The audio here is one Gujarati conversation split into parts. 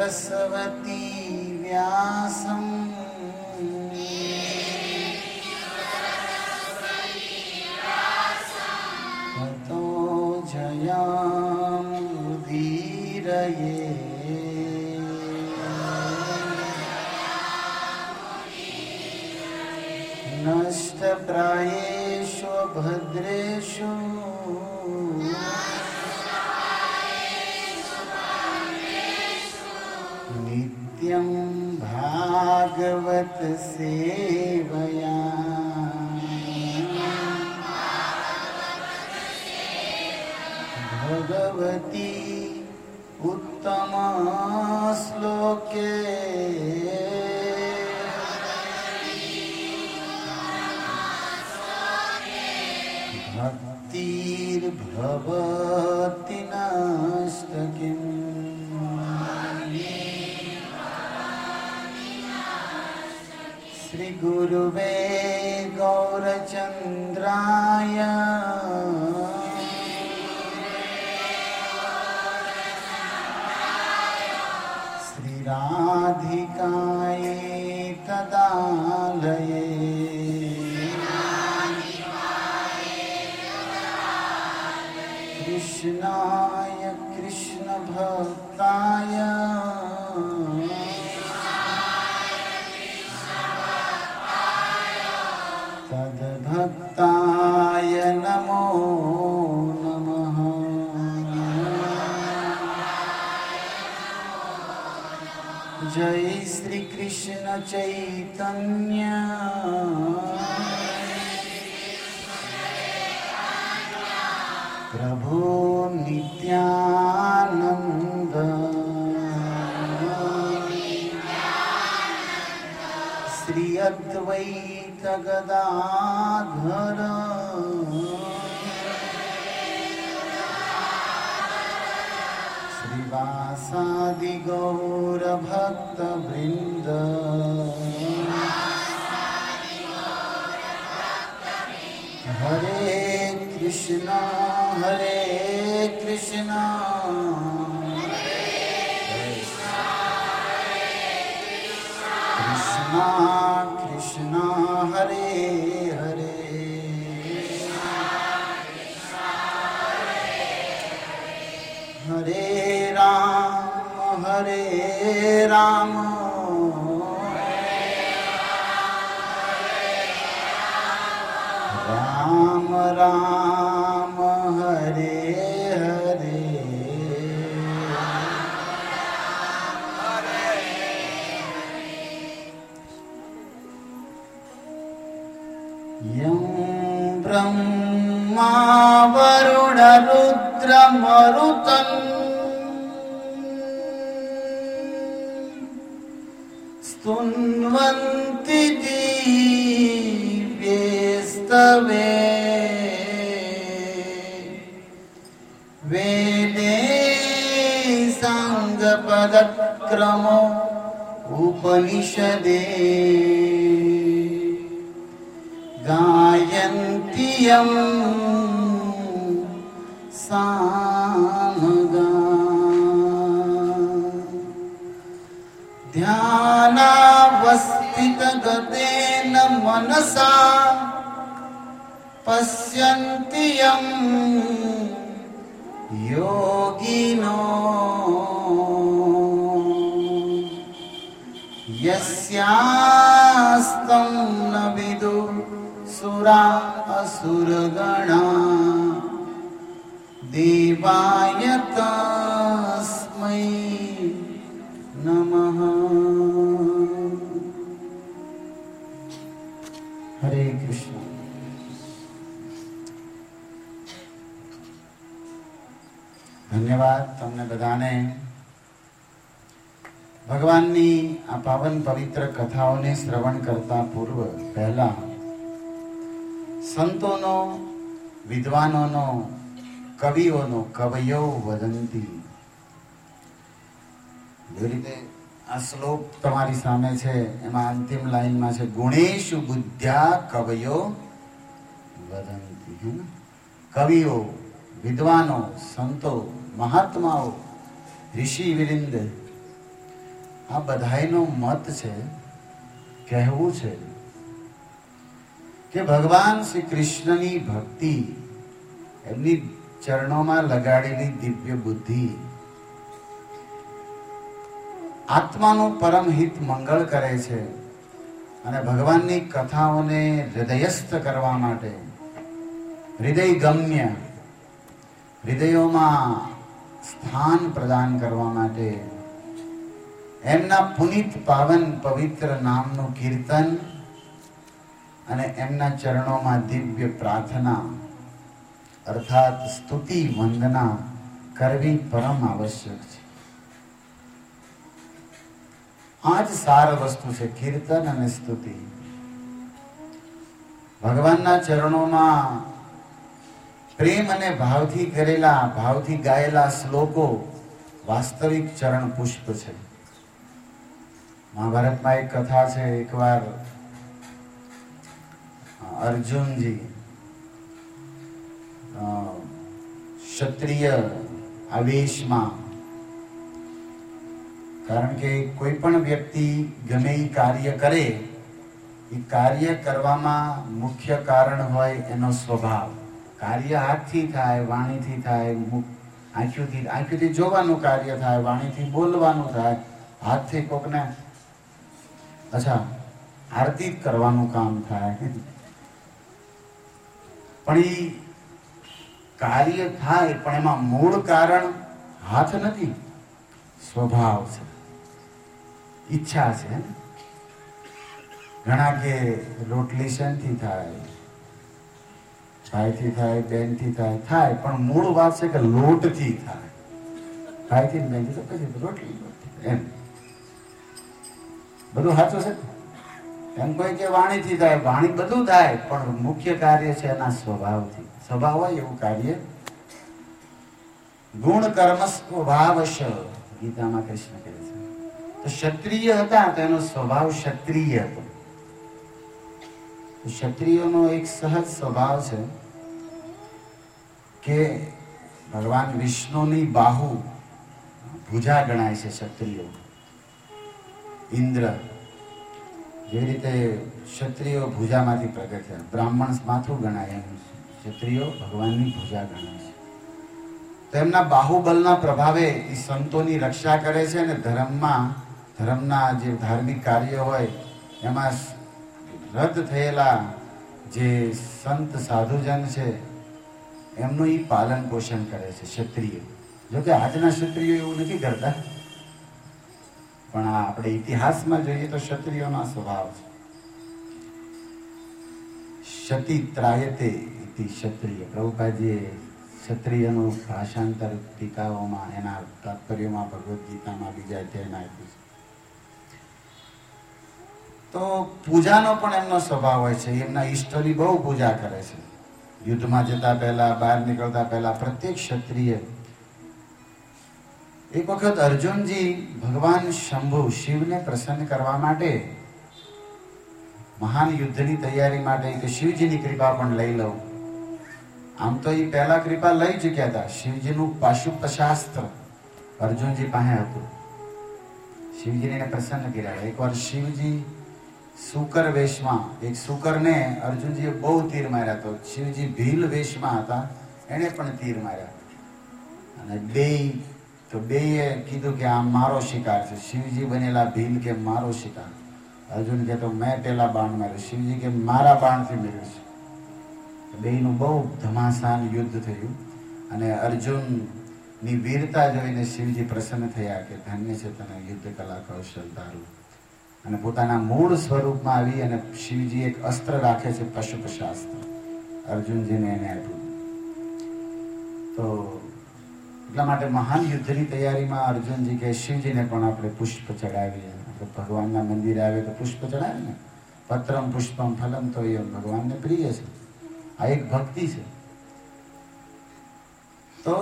सरस्वती व्यासं ततो जयामुदीरये। नष्टप्रायेषु भद्रेषु नित्यं भागवत सेवया। भगवती उत्तम श्लोके भक्तिर्भवति नष्टकिम्। श्री गुरुवे गौरचंद्राय श्री राधिकायै तदालये कृष्णाय कृष्ण भक्ताय तद्भक्ताय नमो नमः। जय श्री कृष्ण चैतन्य प्रभु नित्यानंद श्री अद्वैत गदाधर श्रीवासादि गौर भक्त वृंद। हरे कृष्णा कृष्णा कृष्णा हरे हरे हरे राम राम राम हरे हरे। यं ब्रह्मा वरुण रुद्र मरुतन् स्तुन्वन्ति दिव्यैस्तवे वेदे साङ्गपदक्रमो उपनिषदे गायन्ति यं सामगा। ध्यानावस्थितगतेन मनसा पश्यन्ति यं योगिनो यस्यास्तं न विदुः सुरा असुरगणा देवाय तस्मै नमः। हरे कृष्ण। धन्यवाद તમને બધાને ભગવાનની આ પાવન પવિત્ર કથાઓને શ્રવણ કરતા પૂર્વ પહેલા સંતોનો વિદ્વાનોનો કવિઓનો કવયો વદંતી જે રીતે આ શ્લોક તમારી સામે છે એમાં અંતિમ લાઈનમાં છે ગુણેશુ બુદ્ધ્યા કવયો વદંતી હે ને કવિઓ વિદ્વાનો સંતો महात्माओं ऋषि विरिंद આ બધાયનો મત છે, કહેવું છે કે ભગવાન શ્રી કૃષ્ણની ભક્તિ, એમની ચરણોમાં લગાડેલી દિવ્ય બુદ્ધિ આત્માનું પરમ હિત મંગળ કરે છે અને ભગવાનની કથાઓને હૃદયસ્થ કરવા માટે, હૃદય ગમ્ય, હૃદયોમાં સ્થાન પ્રદાન કરવા માટે એમના પુનિત પાવન પવિત્ર નામનું કીર્તન અને એમના ચરણોમાં દિવ્ય પ્રાર્થના અર્થાત સ્તુતિ વંદના કરવી પરમ આવશ્યક છે. આ જ સાર વસ્તુ છે, કીર્તન અને સ્તુતિ. ભગવાનના ચરણોમાં પ્રેમ અને ભાવથી કરેલા, ભાવથી ગાયેલા શ્લોકો વાસ્તવિક ચરણ પુષ્પ છે. મહાભારતમાં એક કથા છે, એકવાર અર્જુનજી ક્ષત્રિય આવેશમાં, કારણ કે કોઈ પણ વ્યક્તિ ગમે એ કાર્ય કરે, એ કાર્ય કરવામાં મુખ્ય કારણ હોય એનો સ્વભાવ. કાર્ય હાથથી થાય, વાણીથી થાય, આંખોથી જોવાનું કાર્ય થાય, વાણીથી બોલવાનું થાય, હાથથી કોકને આરતી કરવાનું કામ થાય. પણ એ કાર્ય થાય, પણ એમાં મૂળ કારણ હાથ નથી, સ્વભાવ છે, ઈચ્છા છે. ઘણા કે રોટલી શેનથી થાય, ભાઈથી થાય, બેનથી થાય, પણ મૂળ વાત છે કે લોટથી થાય. ભાઈથી બેનથી તો પછી રોટલી એમ બધું સાચું છે. એમ કોઈ કે વાણીથી થાય, વાણી બધું થાય, પણ મુખ્ય કાર્ય છે એના સ્વભાવથી. સ્વભાવ હોય એવું કાર્ય. ગુણ કર્મ સ્વભાવશ, ગીતામાં કૃષ્ણ કહે છે. તો ક્ષત્રિય હતા તો એનો સ્વભાવ ક્ષત્રિય હતો. ક્ષત્રિયોનો એક સહજ સ્વભાવ છે કે ભગવાન વિષ્ણુની બાહુ, ભુજા ગણાય છે ક્ષત્રિયો. ઇન્દ્ર જેવી રીતે ક્ષત્રિયો ભુજામાંથી પ્રગટ થયા, બ્રાહ્મણ માથું ગણાય, એમ ક્ષત્રિયો ભગવાનની ભુજા ગણાય છે. તો એમના બાહુબલના પ્રભાવે એ સંતોની રક્ષા કરે છે અને ધર્મના જે ધાર્મિક કાર્યો હોય એમાં રદ થયેલા જે સંત સાધુજન છે એમનું એ પાલન પોષણ કરે છે ક્ષત્રિય. જોકે આજના ક્ષત્રિયો એવું નથી કરતા, પણ આપણે ઇતિહાસમાં જોઈએ તો ક્ષત્રિયોનો સ્વભાવ છે. ક્ષતિ ત્રાયતે ઇતિ ક્ષત્રિય. પ્રભુપાદજીએ ક્ષત્રિયનું ભાષાંતર ટીકાઓમાં, એના તાત્પર્યોમાં, ભગવદ્ ગીતામાં બીજા અધ્યાયમાં આપ્યું છે. તો પૂજાનો પણ એમનો સ્વભાવ હોય છે. એમના ઈષ્ટની બહુ પૂજા કરે છે. યુદ્ધમાં જતા પહેલા, બહાર નીકળતા પહેલા પ્રત્યેક ક્ષત્રિય. એક વખત અર્જુનજી ભગવાન શંભુ શિવને પ્રસન્ન કરવા માટે, મહાન યુદ્ધની તૈયારી માટે કે શિવજીની કૃપા પણ લઈ લઉં. આમ તો એ પહેલા કૃપા લઈ ચૂક્યા હતા. શિવજીનું પાશુપશાસ્ત્ર અર્જુનજી પાસે હતું. શિવજીને પ્રસન્ન કર્યા. એકવાર શિવજી શુકર વેશમાં, એક શુકરને અર્જુનજીએ બહુ તીર માર્યા. તો શિવજી ભીલ વેશમાં હતા, એને પણ તીર માર્યા. અને બેએ કીધું કે આ મારો શિકાર છે. શિવજી બનેલા ભીલ કે મારો શિકાર. અર્જુન કે તો મેં પેલા બાણ માર્યું. શિવજી કે મારા બાણથી માર્યું છે. બેયનું બહુ ધમાસાન યુદ્ધ થયું અને અર્જુનની વીરતા જોઈને શિવજી પ્રસન્ન થયા કે ધન્ય છે તને યુદ્ધ કલા કૌશલ તારું. અને પોતાના મૂળ સ્વરૂપમાં આવી અને શિવજી એક અસ્ત્ર રાખે છે, પશુપશાસ્ત્ર. અર્જુનજીને એને આપ્યું. તો એટલા માટે મહાન યુદ્ધની તૈયારીમાં અર્જુનજી કે શિવજીને પણ આપણે પુષ્પ ચડાવીએ. આપણે ભગવાનના મંદિરે આવે તો પુષ્પ ચડાવે ને, પત્રમ પુષ્પમ ફલમ તો એ ભગવાનને પ્રિય છે. આ એક ભક્તિ છે. તો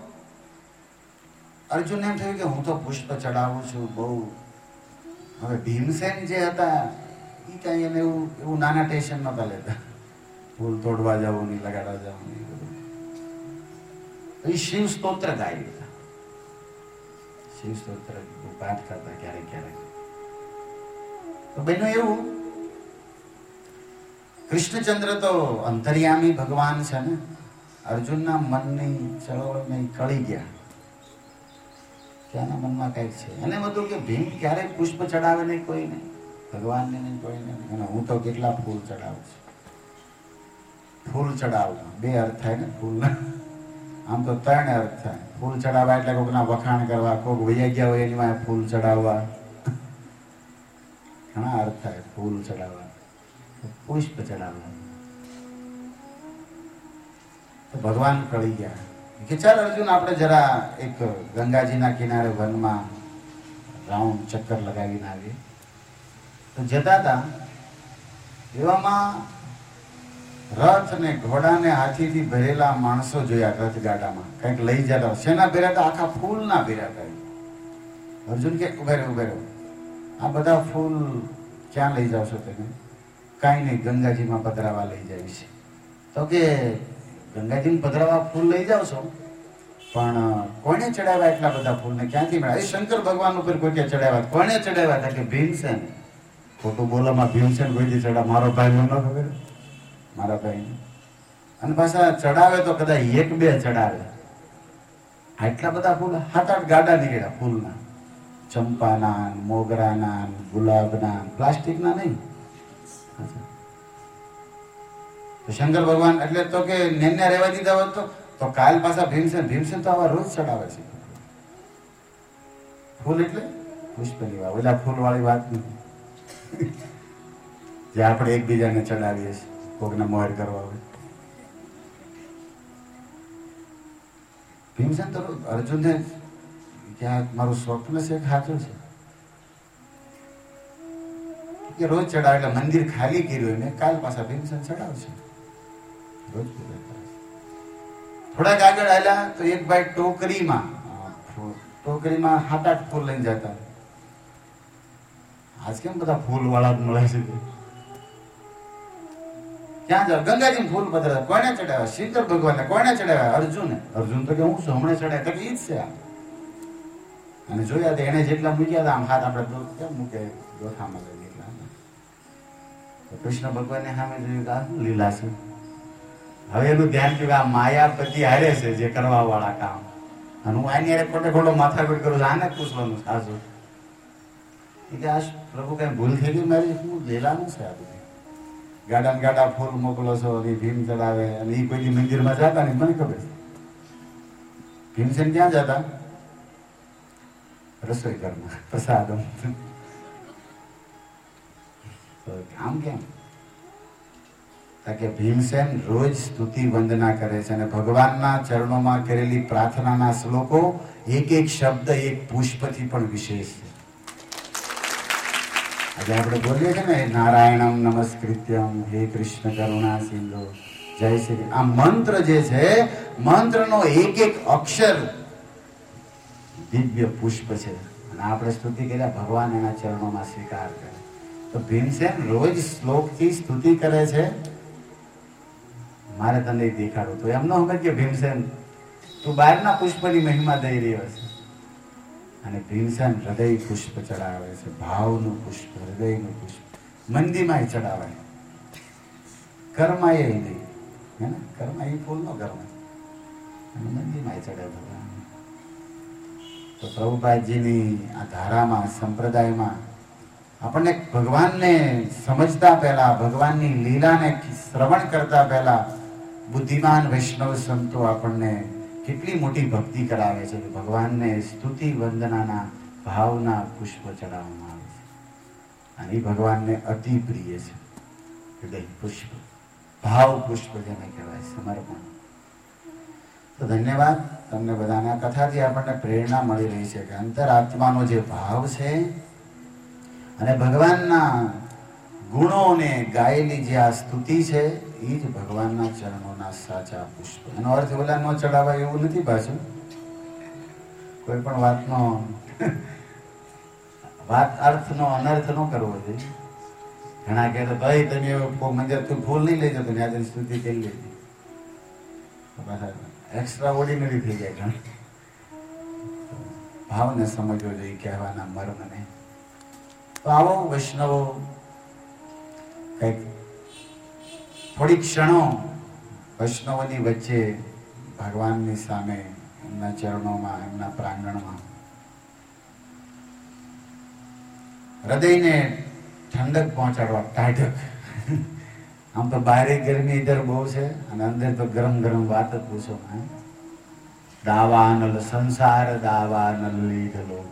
અર્જુનને એમ થયું કે હું તો પુષ્પ ચડાવું છું બહુ. હવે ભીમસેન જે હતા એ કઈ એને એવું નાના ટેન્શન નતા લેતા. ફૂલ તોડવા જવું નહીં, લગાડવા જવું નહીં. એ શિવ સ્તોત્ર ગાઈ હતા. શિવ સ્તોત્ર પાઠ કરતા ક્યારેક ક્યારેક. તો બહેનો એવું, કૃષ્ણચંદ્ર તો અંતર્યામી ભગવાન છે ને, અર્જુનના મનની ચળવળને કળી ગયા કે આના મનમાં કઈક છે. એને બધું કે ભીમ ક્યારેક પુષ્પ ચડાવે નહીં કોઈને, ભગવાનને નહીં કોઈને, અને હું તો કેટલા ફૂલ ચડાવું છું. ફૂલ ચડાવવા બે અર્થ થાય ને ફૂલના, આમ તો 3 અર્થ થાય. ફૂલ ચડાવવા એટલે કોઈકના વખાણ કરવા, કોઈક વૈયા ગયા હોય એની વાંહે ફૂલ ચડાવવા, ઘણા અર્થ થાય. ફૂલ ચડાવવા, પુષ્પ ચડાવવા. તો ભગવાન કળી ગયા કે ચાલ અર્જુન આપણે જરા એક ગંગાજીના કિનારે વનમાં રાઉન્ડ ચક્કર લગાવીને આવીએ. તો જતા હતા એવામાં રથ ને ઘોડા ને હાથીથી ભરેલા માણસો જોયા. રથ ગાડામાં કંઈક લઈ જતા. શેના ભર્યા હતા? આખા ફૂલના ભર્યા હતા. અર્જુન કે ઉભે રહો, આ બધા ફૂલ ક્યાં લઈ જાવ છો તમે? કાંઈ નહીં, ગંગાજીમાં પધરાવા લઈ જાય છે. તો કે ગંગાજીમાં પધરાવા ફૂલ લઈ જાવ છો, પણ કોને ચડાવ્યા એટલા બધા ફૂલને? ક્યાંથી મળ્યા? એ શંકર ભગવાન ઉપર કોઈ કે ચડાવ્યા. કોને ચડાવ્યા હતા? કે ભીમસેન. ખોટું બોલામાં ભીમસેન કોઈથી ચડાવ? મારો ભાઈ મને ન ખબર, મારા ભાઈ. અને પાછા ચડાવે તો કદાચ 1-2 ચડાવે. આટલા બધા ફૂલ 7-8 ગાડા નીકળ્યા ફૂલના, ચંપાના, મોગરાના, ગુલાબના, પ્લાસ્ટિકના નહીં. તો શંકર ભગવાન એટલે તો કે નેન્યા રહેવા દીધા હોત તો કાલ પાછા ભીમસેન તો આવા રોજ ચડાવે છે ફૂલ. એટલે પુષ્પની વાત, ઓલા ફૂલ વાળી વાત નથી જે આપણે એકબીજાને ચડાવીએ છીએ કોકને મોહર કરવા હોય. ભીમસેન તો અર્જુનને ક્યાં મારું સ્વપ્ન છે સાચું છે કે રોજ ચડાવે. એટલે મંદિર ખાલી કર્યું ને કાલ પાછા ભીમસેન ચડાવશે રોજ. થોડાક આગળ આવ્યા તો એક ભાઈ ટોકરીમાં 7-8 ફૂલ લઈને જતા. આજ કેમ બધા ફૂલ વાળા મળે છે? ક્યાં જાવ? ગંગાજી ફૂલ પધરાવ્યા. કોને ચડાવ્યા? શંકર ભગવાનને. કોને ચડાવ્યા? અર્જુને. અર્જુન તો કે હું છું, હમણાં ચડાવ્યા. તો ઈ જ છે. અને જોયા તો એને જેટલા મૂક્યા હતા આમ હાથ આપણે કેમ મૂકે ગોઠામાં લઈ એટલા. તો કૃષ્ણ ભગવાનને સામે જોયું કે આ શું લીલા છે. હવે એનું ધ્યાન થયું કે આ માયાપતિ હારે છે જે કરવા વાળા કામ, અને હું આની હારે ખોટો માથાકૂટ કરું છું. આને પૂછવાનું સાચું કે આ પ્રભુ કઈ ભૂલ થઈ ગઈ મારી? શું લીલાનું છે આ બધું? ગાડા ફૂલ મોકલો છો, ભીમ ચડાવે, અને એ કોઈ મંદિરમાં જતા નહીં. મને ખબર છે ભીમસેન ક્યાં જતા? રસોઈ ઘરમાં પ્રસાદ. આમ કેમ? કે ભીમસેન રોજ સ્તુતિ વંદના કરે છે અને ભગવાનના ચરણોમાં કરેલી પ્રાર્થનાના શ્લોકો એક શબ્દ, એક પુષ્પથી પણ વિશેષ છે. આજે આપણે બોલીએ છીએ ને નારાયણમ નમસ્કૃત્યમ હે કૃષ્ણ કરુણા સિંધુ જય શ્રી. આ મંત્ર જે છે, મંત્રનો એક અક્ષર દિવ્ય પુષ્પ છે. અને આપણે સ્તુતિ કર્યા, ભગવાન એના ચરણોમાં સ્વીકાર કરે. તો ભીમસેન રોજ શ્લોકથી સ્તુતિ કરે છે. મારે તને દેખાડું તો એમ ન સમજ કે ભીમસેન તું બહારના પુષ્પની મહિમા દઈ રહ્યો છે. અને ભીમસેન હૃદય પુષ્પ ચડાવે છે, ભાવનું પુષ્પ, હૃદયનું પુષ્પ. મંદીમાં ચડાવાય, કર્મા એ નહીં, હે ને? કર્મા એ ફૂલ નો કર્મા, અને મંદીમાં ચડે ભગવાન. તો પ્રભુપાદજીની આ ધારામાં, સંપ્રદાયમાં આપણને ભગવાનને સમજતા પહેલા, ભગવાનની લીલાને શ્રવણ કરતા પહેલા બુદ્ધિમાન વૈષ્ણવ સંતો આપણને કેટલી મોટી ભક્તિ કરાવે છે કે ભગવાનને સ્તુતિ વંદનાના ભાવના પુષ્પ ચડાવવામાં આવે છે. અને એ ભગવાનને અતિ પ્રિય છે. હૃદય પુષ્પ, ભાવ પુષ્પ જેને કહેવાય, સમર્પણ. તો ધન્યવાદ તમને બધાને. આ કથાથી આપણને પ્રેરણા મળી રહી છે કે અંતરાત્માનો જે ભાવ છે અને ભગવાનના ગુણોને ગાયેલી જે આ સ્તુતિ છે એ જ ભગવાનના ચરણોના સાચા પુષ્પ. એનો અર્થ ઓલા ન ચડાવાય એવું નથી પાછું. કોઈ પણ વાત અર્થનો અનર્થ ન કરવો જોઈએ. ઘણા કહે તો ભાઈ તમે મંદિર તું ફૂલ નહીં લઈ જતો ને આજે સ્તુતિ કરી લીધી, એક્સ્ટ્રા ઓર્ડિનરી થઈ જાય ઘણા. ભાવને સમજવો જોઈએ, કહેવાના મર્મને. તો આવો વૈષ્ણવો કંઈક થોડી ક્ષણો વૈષ્ણવોની વચ્ચે ભગવાનની સામે એમના ચરણોમાં, એમના પ્રાંગણમાં હૃદયને ઠંડક પહોંચાડવા, ટાઢક. આમ તો બારે ગરમી ઇધર બહુ છે અને અંદર તો ગરમ ગરમ વાત જ પૂછો. દાવાનલ સંસાર દાવાનલ લીધ લોક.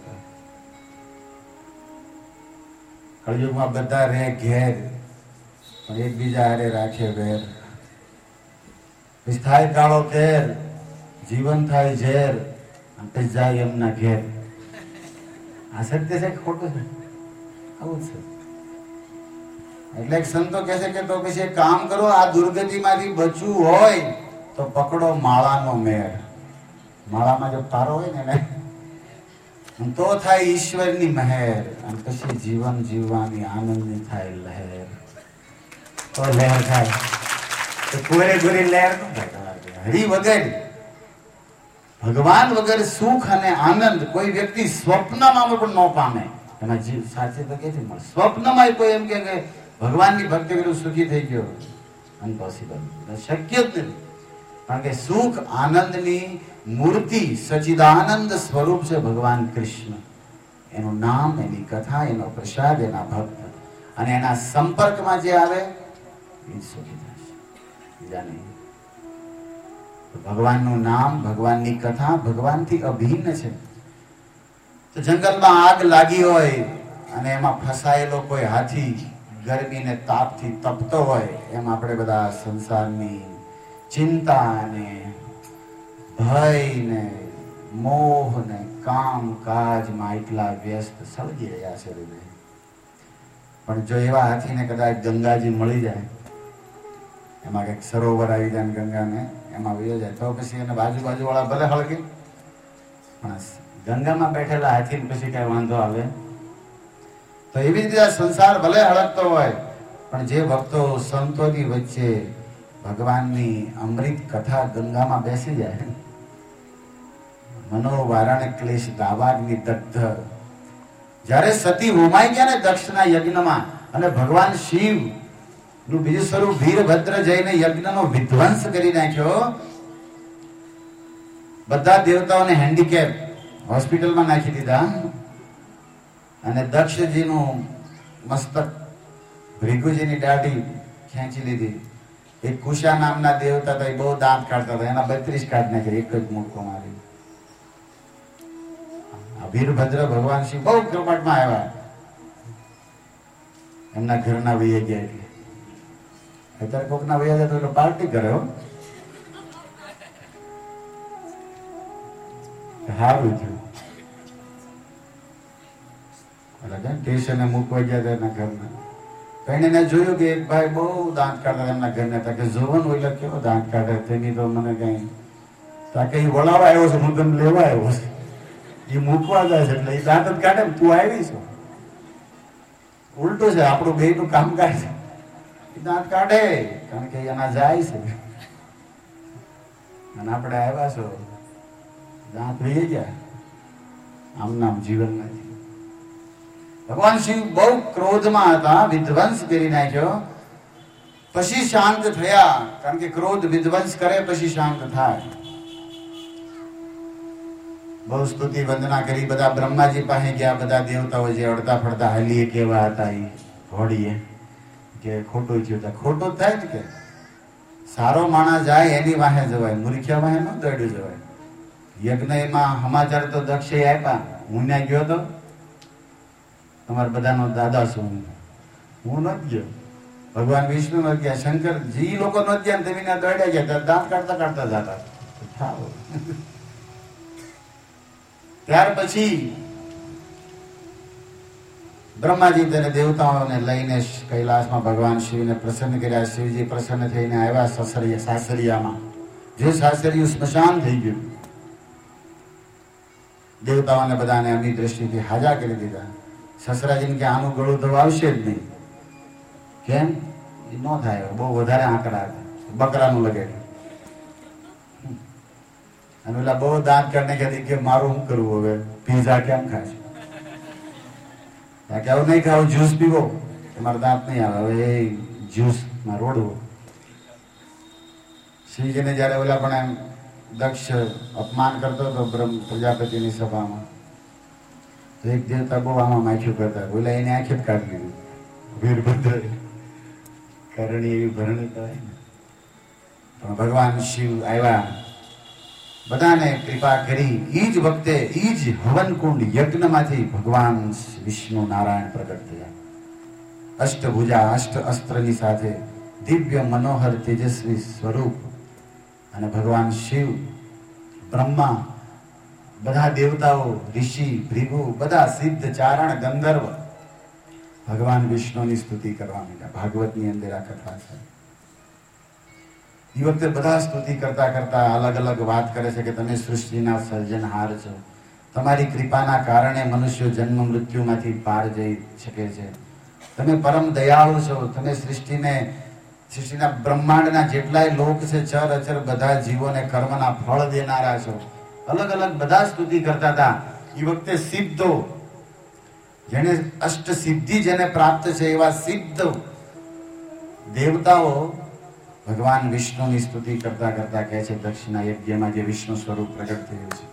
કળયુગમાં બધા રે ઘેર પણ એકબીજા હારે રાખે વેર. થાય કાળો કેર, જીવન થાય ઝેર અને પછી જાય એમના ઘેર. આ સત્ય છે કે ખોટું છે? આવું છે. એટલે સંતો કહે છે કે તો પછી કામ કરો, આ દુર્ગતિમાંથી બચવું હોય તો પકડો માળાનો મેળ. માળામાં જો તારો હોય ને તો થાય ઈશ્વરની મહેર, અને પછી જીવન જીવવાની આનંદની થાય લહેર. તો લહેર થાય તો કોરે ગોરી લહેર ન થાય. હરિ વગર, ભગવાન વગર સુખ અને આનંદ કોઈ વ્યક્તિ સ્વપ્નમાં પણ ન પામે. એમાં જીવ સાચે તો કે મળે. સ્વપ્નમાં કોઈ એમ કે ભગવાનની ભક્તિ કર્યું સુખી થઈ ગયો, અનપોસિબલ, શક્ય જ નથી. કારણ કે સુખ આનંદની મૂર્તિ સચિદાનંદ સ્વરૂપ છે ભગવાન કૃષ્ણ. એનું નામ, એની કથા, એનો પ્રસાદ, એના ભક્ત અને એના સંપર્કમાં જે આવે એ સુખી થશે, બીજા નહીં. ભગવાનનું નામ, ભગવાનની કથા ભગવાનથી અભિન્ન છે. તો જંગલમાં આગ લાગી હોય અને એમાં ફસાયેલો કોઈ હાથી ગરમી ને તાપથી તપતો હોય, એમ આપણે બધા સંસારની ચિંતા ને ભય ને મોહ ને કામ કાજમાં એટલા વ્યસ્ત સળગી રહ્યા છે. પણ જો એવા હાથીને કદાચ ગંગાજી મળી જાય, એમાં કંઈક સરોવર આવી જાય ગંગાને એમાં વયો જાય, તો પછી એને બાજુ વાળા ભલે હળગે, પણ ગંગામાં બેઠેલા હાથીને પછી કઈ વાંધો આવે. તો એવી રીતે સંસાર ભલે હળગતો હોય, પણ જે ભક્તો સંતોની વચ્ચે ભગવાનની અમૃત કથા ગંગામાં બેસી જાય, મનોવારણ ક્લેશ દાવાગ્નિ દગ્ધ. જ્યારે સતી હોમાઈ ગયા ને દક્ષના યજ્ઞમાં, અને ભગવાન શિવ નું બીજું સ્વરૂપ વીરભદ્ર જઈને યજ્ઞનો વિધ્વંસ કરી નાખ્યો, બધા દેવતાઓને હેન્ડીકેપ હોસ્પિટલમાં નાખી દીધા, અને દક્ષજીનું મસ્તક, ભૃગુજીની દાઢી ખેંચી લીધી. એક કુશા નામના દેવતા હતા, એ બહુ દાંત કાઢતા હતા, એના 32 કાઢ નાખ્યા એક જ મૂકો મારી. વીરભદ્ર ભગવાન શિવ બહુ કપટમાં આવ્યા, એમના ઘરના વૈયા ગયા. એટલે અત્યારે કોકના વૈયા જાય તો એટલે પાર્ટી કરે. સારું થયું. એટલે સ્ટેશને મૂકવા ગયા હતા એના ઘરના. એને જોયું કે એક ભાઈ બહુ દાંત કાઢતા એમના ઘરના હતા, કે જોવાનું એટલે કેવો દાંત કાઢે તેની તો મને કઈ કઈ વળાવા આવ્યો છે, હું તને લેવા આવ્યો છે. એ મૂકવા જાય છે એટલે એ દાંત જ કાઢે. તું આવી છો, ઉલટું છે, આપણું બે નું કામ કાઢે. એ દાંત કાઢે કારણ કે એના જાય છે, અને આપણે આવ્યા છો દાંત લઈ ગયા. આમ નામ જીવન નથી. ભગવાન શિવ બહુ ક્રોધમાં હતા, વિધ્વંસ કરી નાખ્યો. પછી શાંત થયા, કારણ કે ક્રોધ વિધ્વંસ કરે પછી શાંત થાય. બહુ સ્તુતિ વંદના કરી, બધા બ્રહ્માજી પાસે ગયા, બધા દેવતાઓ જે અડતા ફડતા હાલીએ કેવા હતા એ ઘોડીએ, કે ખોટું થયું હતા. ખોટું જ થાય ને, કે સારો માણસ જાય એની વાહે જવાય, મૂર્ખ્યા વાહે ન દોડ્યું જવાય. યજ્ઞમાં સમાચાર તો દક્ષે આપ્યા, હું ત્યાં ગયો હતો, તમારા બધાનો દાદા છું હું નથી ગયો, ભગવાન વિષ્ણુ નથી ગયા, શંકરજી લોકો નથી ગયા, તમે દોડ્યા ગયા, દાંત કાઢતા કાઢતા જતા. ત્યાર પછી બ્રહ્માજી તેને દેવતાઓને લઈને કૈલાસમાં ભગવાન શિવને પ્રસન્ન કર્યા. શિવજી પ્રસન્ન થઈને આવ્યા સાસરિયામાં. જે સાસરિયું સ્મશાન થઈ ગયું, દેવતાઓને બધાને અમી દ્રષ્ટિથી હાજા કરી દીધા. સસરાજીને કે આનું ગળું તો આવશે જ નહીં. કેમ? એ ન થાય, બહુ વધારે આંકડા હતા, બકરાનું લગાડ્યું. અને ઓલા બહુ દાંત કાઢને કહેતી કે મારું શું કરવું હવે, પીઝા કેમ ખાશ? કે આવું નહીં ખાવું, જ્યુસ પીવો, તમારો દાંત નહીં આવે, હવે એ જ્યુસ માં રોડવો. શ્રીજીને જયારે ઓલા પણ એમ દક્ષ અપમાન કરતો હતો બ્રહ્મ પ્રજાપતિની સભામાં, તો એક દેવતા બહુ આમાં માખ્યું કરતા, બોલા એને આંખે જ કાઢી લીધું. વીરભદ્ર કરણી એવી ભરણી કહેવાય ને. પણ ભગવાન શિવ આવ્યા, બધાને કૃપા કરી. ઈ જ વખતે ઈ જ હવનકુંડ યજ્ઞમાંથી ભગવાન વિષ્ણુ નારાયણ પ્રગટ થયા, અષ્ટભુજા અષ્ટ અસ્ત્રની સાથે, દિવ્ય મનોહર તેજસ્વી સ્વરૂપ. અને ભગવાન શિવ, બ્રહ્મા, બધા દેવતાઓ, ઋષિ, ભૃગુ, બધા સિદ્ધ, ચારણ, ગંધર્વ ભગવાન વિષ્ણુની સ્તુતિ કરવા માંડ્યા. ભાગવતની અંદર આ કથા છે. એ વખતે બધા સ્તુતિ કરતા કરતા અલગ અલગ વાત કરે છે કે તમે સૃષ્ટિના સર્જનહાર છો, તમારી કૃપાના કારણે મનુષ્યો જન્મ મૃત્યુમાંથી પાર જઈ શકે છે, તમે પરમ દયાળુ છો, તમે સૃષ્ટિના બ્રહ્માંડના જેટલાય લોક છે, ચર અચર બધા જીવોને કર્મના ફળ દેનારા છો. અલગ અલગ બધા સ્તુતિ કરતા હતા. એ વખતે સિદ્ધો, જેને અષ્ટ સિદ્ધિ જેને પ્રાપ્ત છે એવા સિદ્ધ દેવતાઓ ભગવાન વિષ્ણુની સ્તુતિ કરતા કરતા કહે છે, દક્ષિણા યજ્ઞમાં જે વિષ્ણુ સ્વરૂપ પ્રગટ થયું છે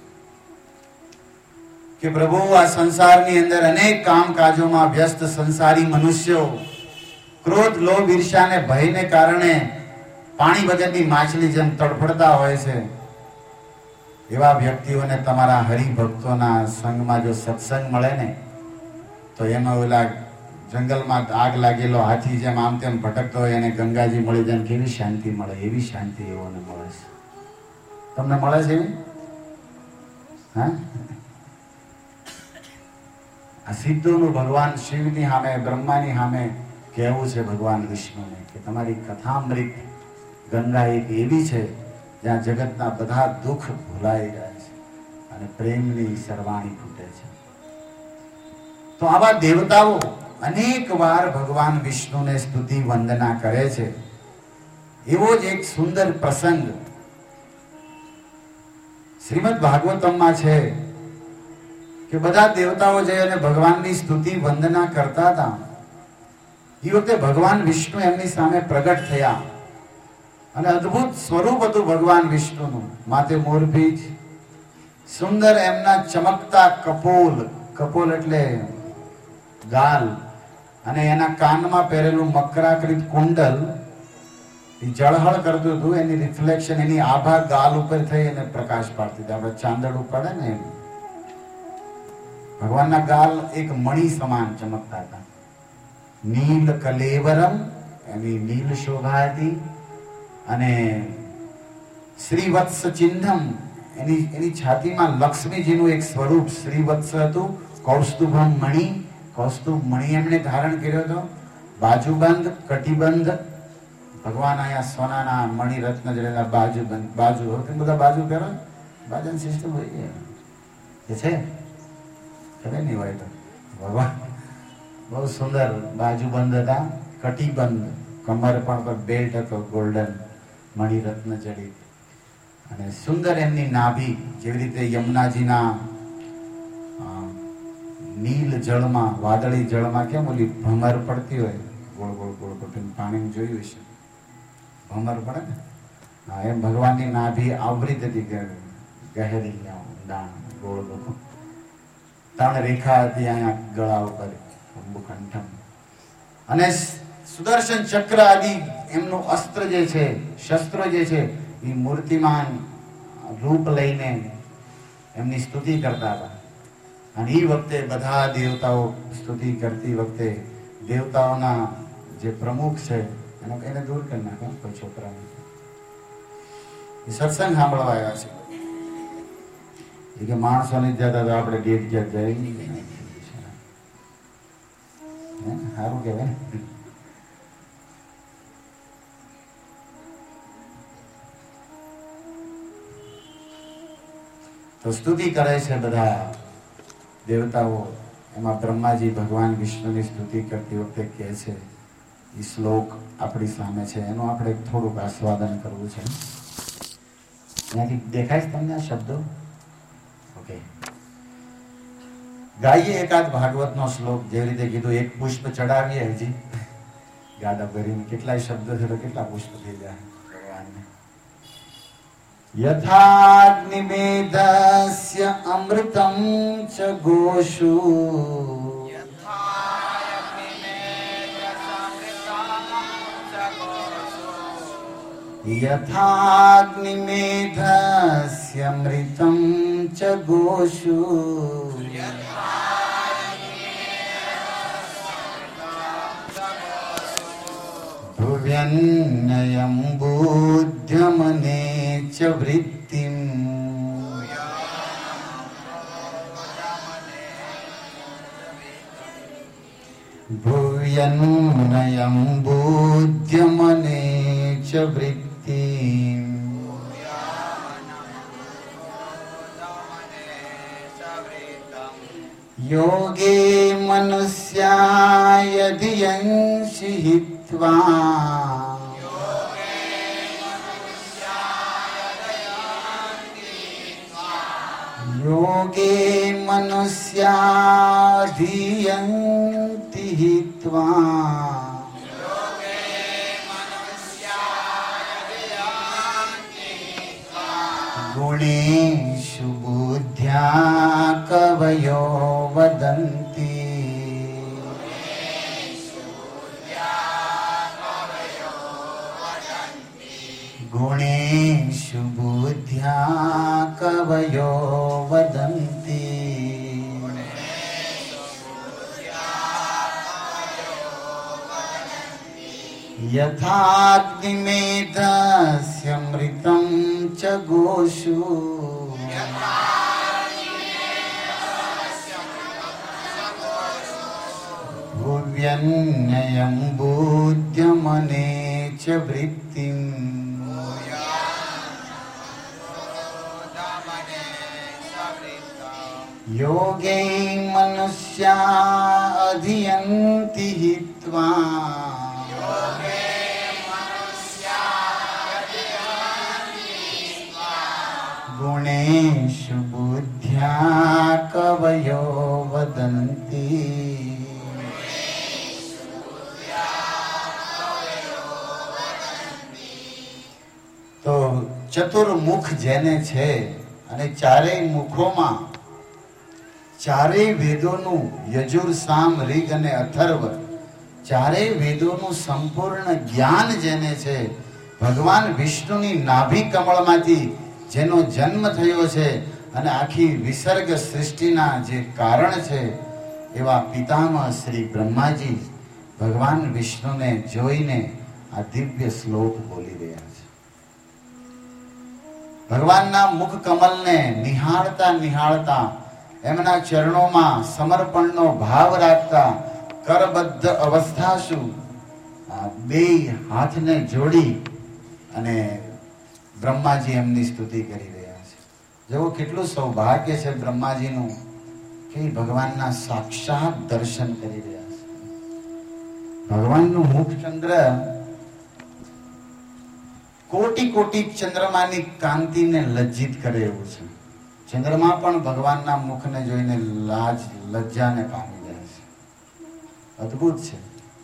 કે પ્રભુ આ સંસારની અંદર અનેક કામકાજોમાં વ્યસ્ત સંસારી મનુષ્યો ક્રોધ, લોભ, ઈર્ષ્યા અને ભયને કારણે પાણી વગરની માછલી જેમ તડફડતા હોય છે. એવા વ્યક્તિઓને તમારા હરિભક્તોના સંગમાં જો સત્સંગ મળે ને, તો એમાં ઓલા જંગલમાં આગ લાગેલો હાથી જેમ આમ તેમ ભટકતો હોય એને ગંગાજી મળી જાય, કેવી શાંતિ મળે, એવી શાંતિ એઓને મળે છે. તમને મળે છે એવી? હા, આ સિદ્ધોનું ભગવાન શિવની સામે, બ્રહ્માની સામે કહેવું છે ભગવાન વિષ્ણુને કે તમારી કથામૃત ગંગા એક એવી છે જ્યાં જગતના બધા દુઃખ ભૂલાઈ જાય છે અને પ્રેમની સરવાણી ફૂટે છે. તો આવા દેવતાઓ અનેક વાર ભગવાન વિષ્ણુને સ્તુતિ વંદના કરે છે. એવો જ એક સુંદર પ્રસંગ શ્રીમદ ભાગવતમમાં છે કે બધા દેવતાઓ જઈ અને ભગવાનની સ્તુતિ વંદના કરતા હતા. એ વખતે ભગવાન વિષ્ણુ એમની સામે પ્રગટ થયા અને અદ્ભુત સ્વરૂપ હતું ભગવાન વિષ્ણુનું. માથે મોરપીંછ, સુંદર એમના ચમકતા કપોલ, કપોલ એટલે ગાલ, અને એના કાનમાં પહેરેલું મકરાકૃત કુંડલ એ જળહળ કરતું હતું. એની રિફ્લેક્શન, એની આભા ગાલ ઉપર થઈ અને પ્રકાશ પાડતી હતી. આપણે ચાંદડું પડે ને એમ ભગવાનના ગાલ એક મણિ સમાન ચમકતા હતા. નીલ કલેવરમ, એની નીલ શોભા હતી. અને શ્રીવત્સ ચિહ્નમ, એની છાતીમાં લક્ષ્મીજીનું એક સ્વરૂપ શ્રીવત્સ હતું. કૌસ્તુભમ મણિ, કૌસ્તુભ મણિ એમણે ધારણ કર્યો હતો. બાજુબંધ, કટિબંધ, ભગવાન અહીંયા સોનાના મણિ રત્ન જડેલા બાજુબંધ, બાજુ બધા બાજુ પહેરો, બાજુની સિસ્ટમ હોય એ છે, ખબર નહીં હોય તો ભગવાન બહુ સુંદર બાજુબંધ હતા. કટિબંધ, કમર પણ પર બેલ્ટ હતો ગોલ્ડન મણિરત્ન જડિત. અને સુંદર એમની નાભી, જેવી રીતે યમુનાજીના નીલ જળમાં, વાદળી જળમાં કેમ ઓલી ભમર પડતી હોય, ગોળ ગોળ ગોળ ગોળ પાણી જોયું છે, ભમર પડે ને, હા, એમ ભગવાનની નાભી આવૃત હતી, ગહેરી ઊંડાણ, ગોળ ગોળ 3 રેખા હતી અહીંયા ગળા ઉપર, કંઠમ. અને સુદર્શન ચક્ર આદિ એમનું અસ્ત્ર જે છે, શસ્ત્ર જે છે, એ મૂર્તિમાન રૂપ લઈને એમની સ્તુતિ કરતા હતા. અને એ વખતે બધા દેવતાઓ સ્તુતિ કરતી વખતે દેવતાઓના જે પ્રમુખ છે એને દૂર કરી નાખો, કોઈ છોકરાને સત્સંગ સાંભળવા આવ્યા છે કે માણસોની જતા તો આપણે ગેટ ગયા જઈ સારું કહેવાય. તો સ્તુતિ કરે છે બધા દેવતાઓ. એમાં બ્રહ્માજી ભગવાન વિષ્ણુની સ્તુતિ કરતી વખતે કહે છે, એ શ્લોક આપણી સામે છે, એનું આપણે થોડુંક આસ્વાદન કરવું છે. ત્યાંથી દેખાય છે તમને આ શબ્દો? ઓકે, ગાઈએ એકાદ ભાગવતનો શ્લોક. જેવી રીતે કીધું, એક પુષ્પ ચડાવીએ હજી ગાડા ભરીને. કેટલાય શબ્દો છે તો કેટલા પુષ્પ થઈ જાય ભગવાનને. યથાગ્નિમેધસ્ય અમૃતમ ચ ગોષુ યથાગ્નિમેધસ્ય અમૃતમ ચ ગોષુ ભુવ્યન્નયં બુદ્ધ્યમને ચ વૃત્તિમ ભુવ્યન્નયં બુદ્ધ્યમને ચ વૃત્તિમ યોગે મનુષ્યાય ધિયંસિ હિત્વા યોગે મનુષ્યાધિયંતિ હિત્વા ગુણેષુ બુદ્ધ્યા કવયો વદન્તિ ગુણેષુ બુદ્ધ્યા કવયો વદન્તિ યથાગ્નિમેધસ્ય અમૃતં ચ ગોષુ ભુવ્યન્નયં બુદ્ધ્યમને ચ વૃત્તિમ યોગે મનુષ્યા અધિયંતિ હિત્વા ગુણેષુ બુદ્ધ્યા કવયો વદન્તિ તો ચતુર્મુખ જેને છે અને ચારેય મુખોમાં ચારેય વેદોનું યજુર સામ ઋગ અને અથર્વ ચારેય વેદોનું સંપૂર્ણ જ્ઞાન જેને છે, ભગવાન વિષ્ણુની નાભી કમળમાંથી જેનો જન્મ થયો છે અને આખી વિસર્ગ સૃષ્ટિના જે કારણ છે, એવા પિતામહ શ્રી બ્રહ્માજી ભગવાન વિષ્ણુને જોઈને આ દિવ્ય શ્લોક બોલી રહ્યા છે. ભગવાનના મુખ કમલને નિહાળતા નિહાળતા, એમના ચરણોમાં સમર્પણનો ભાવ રાખતા, કરબદ્ધ અવસ્થા શું બે હાથને જોડી અને બ્રહ્માજી એમની સ્તુતિ કરી રહ્યા છે. જેવું કેટલું સૌભાગ્ય છે બ્રહ્માજીનું કે ભગવાનના સાક્ષાત દર્શન કરી રહ્યા છે. ભગવાનનું મુખચંદ્ર કોટી કોટી ચંદ્રમાની કાંતિને લજ્જિત કરે એવું છે. ચંદ્રમા પણ ભગવાનના મુખને જોઈને લજ્જાને પામી જાય છે. અદ્ભુત છે.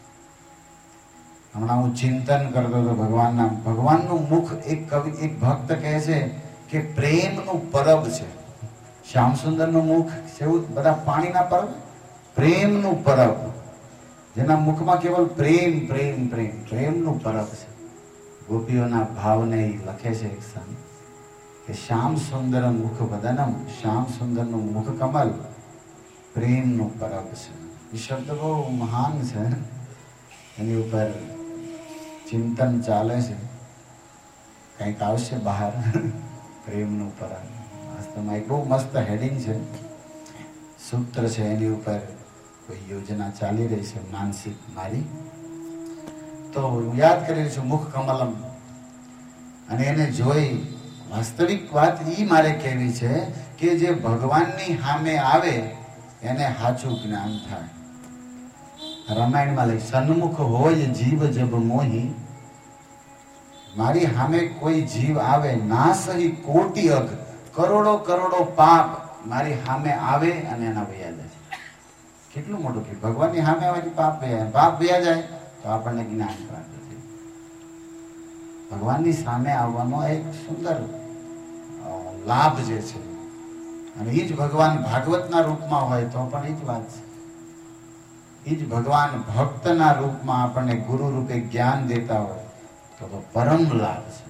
હમણાં હું ચિંતન કરતો હતો ભગવાનનું મુખ. એક ભક્ત કહે છે કે પ્રેમનું પરબ છે. શ્યામ સુંદરનું મુખ છે એવું બધા પાણીના પરબ, પ્રેમનું પરબ, જેના મુખમાં કેવલ પ્રેમ પ્રેમ પ્રેમ, પ્રેમનું પરબ છે. ગોપીઓના ભાવને લખે છે એક સંત કે શ્યામ સુંદર મુખ વદનમ, શ્યામ સુંદરનું મુખ કમલ પ્રેમનું પરબ છે. એ શબ્દ બહુ મહાન છે. એની ઉપર ચિંતન ચાલે છે. કંઈક આવશે બહાર પ્રેમનું પરબ. વાસ્તવમાં એક બહુ મસ્ત હેડિંગ છે, સૂત્ર છે, એની ઉપર કોઈ યોજના ચાલી રહી છે માનસિક મારી. તો હું યાદ કરી રહી છું મુખ કમલમ, અને એને જોઈ વાસ્તવિક વાત ઈ મારે કહેવી છે કે જે ભગવાનની સામે આવે એને સાચું જ્ઞાન થાય. રામાયણમાં લઈ સન્મુખ હોય જીવ જબ મોહી, મારી સામે કોઈ જીવ આવે, ના સહી કોટી અઘ, કરોડો કરોડો પાપ મારી સામે આવે અને એના વયા જાય. કેટલું મોટું કે ભગવાનની સામે આવવાથી પાપ વયા જાય તો આપણને જ્ઞાન પ્રાપ્ત થાય. ભગવાનની સામે આવવાનો એક સુંદર લાભ જે છે, અને એ જ ભગવાન ભાગવતના રૂપમાં હોય તો પણ એ જ વાત છે. એ જ ભગવાન ભક્તના રૂપમાં આપણને ગુરુ રૂપે જ્ઞાન દેતા હોય તો પરમ લાભ છે.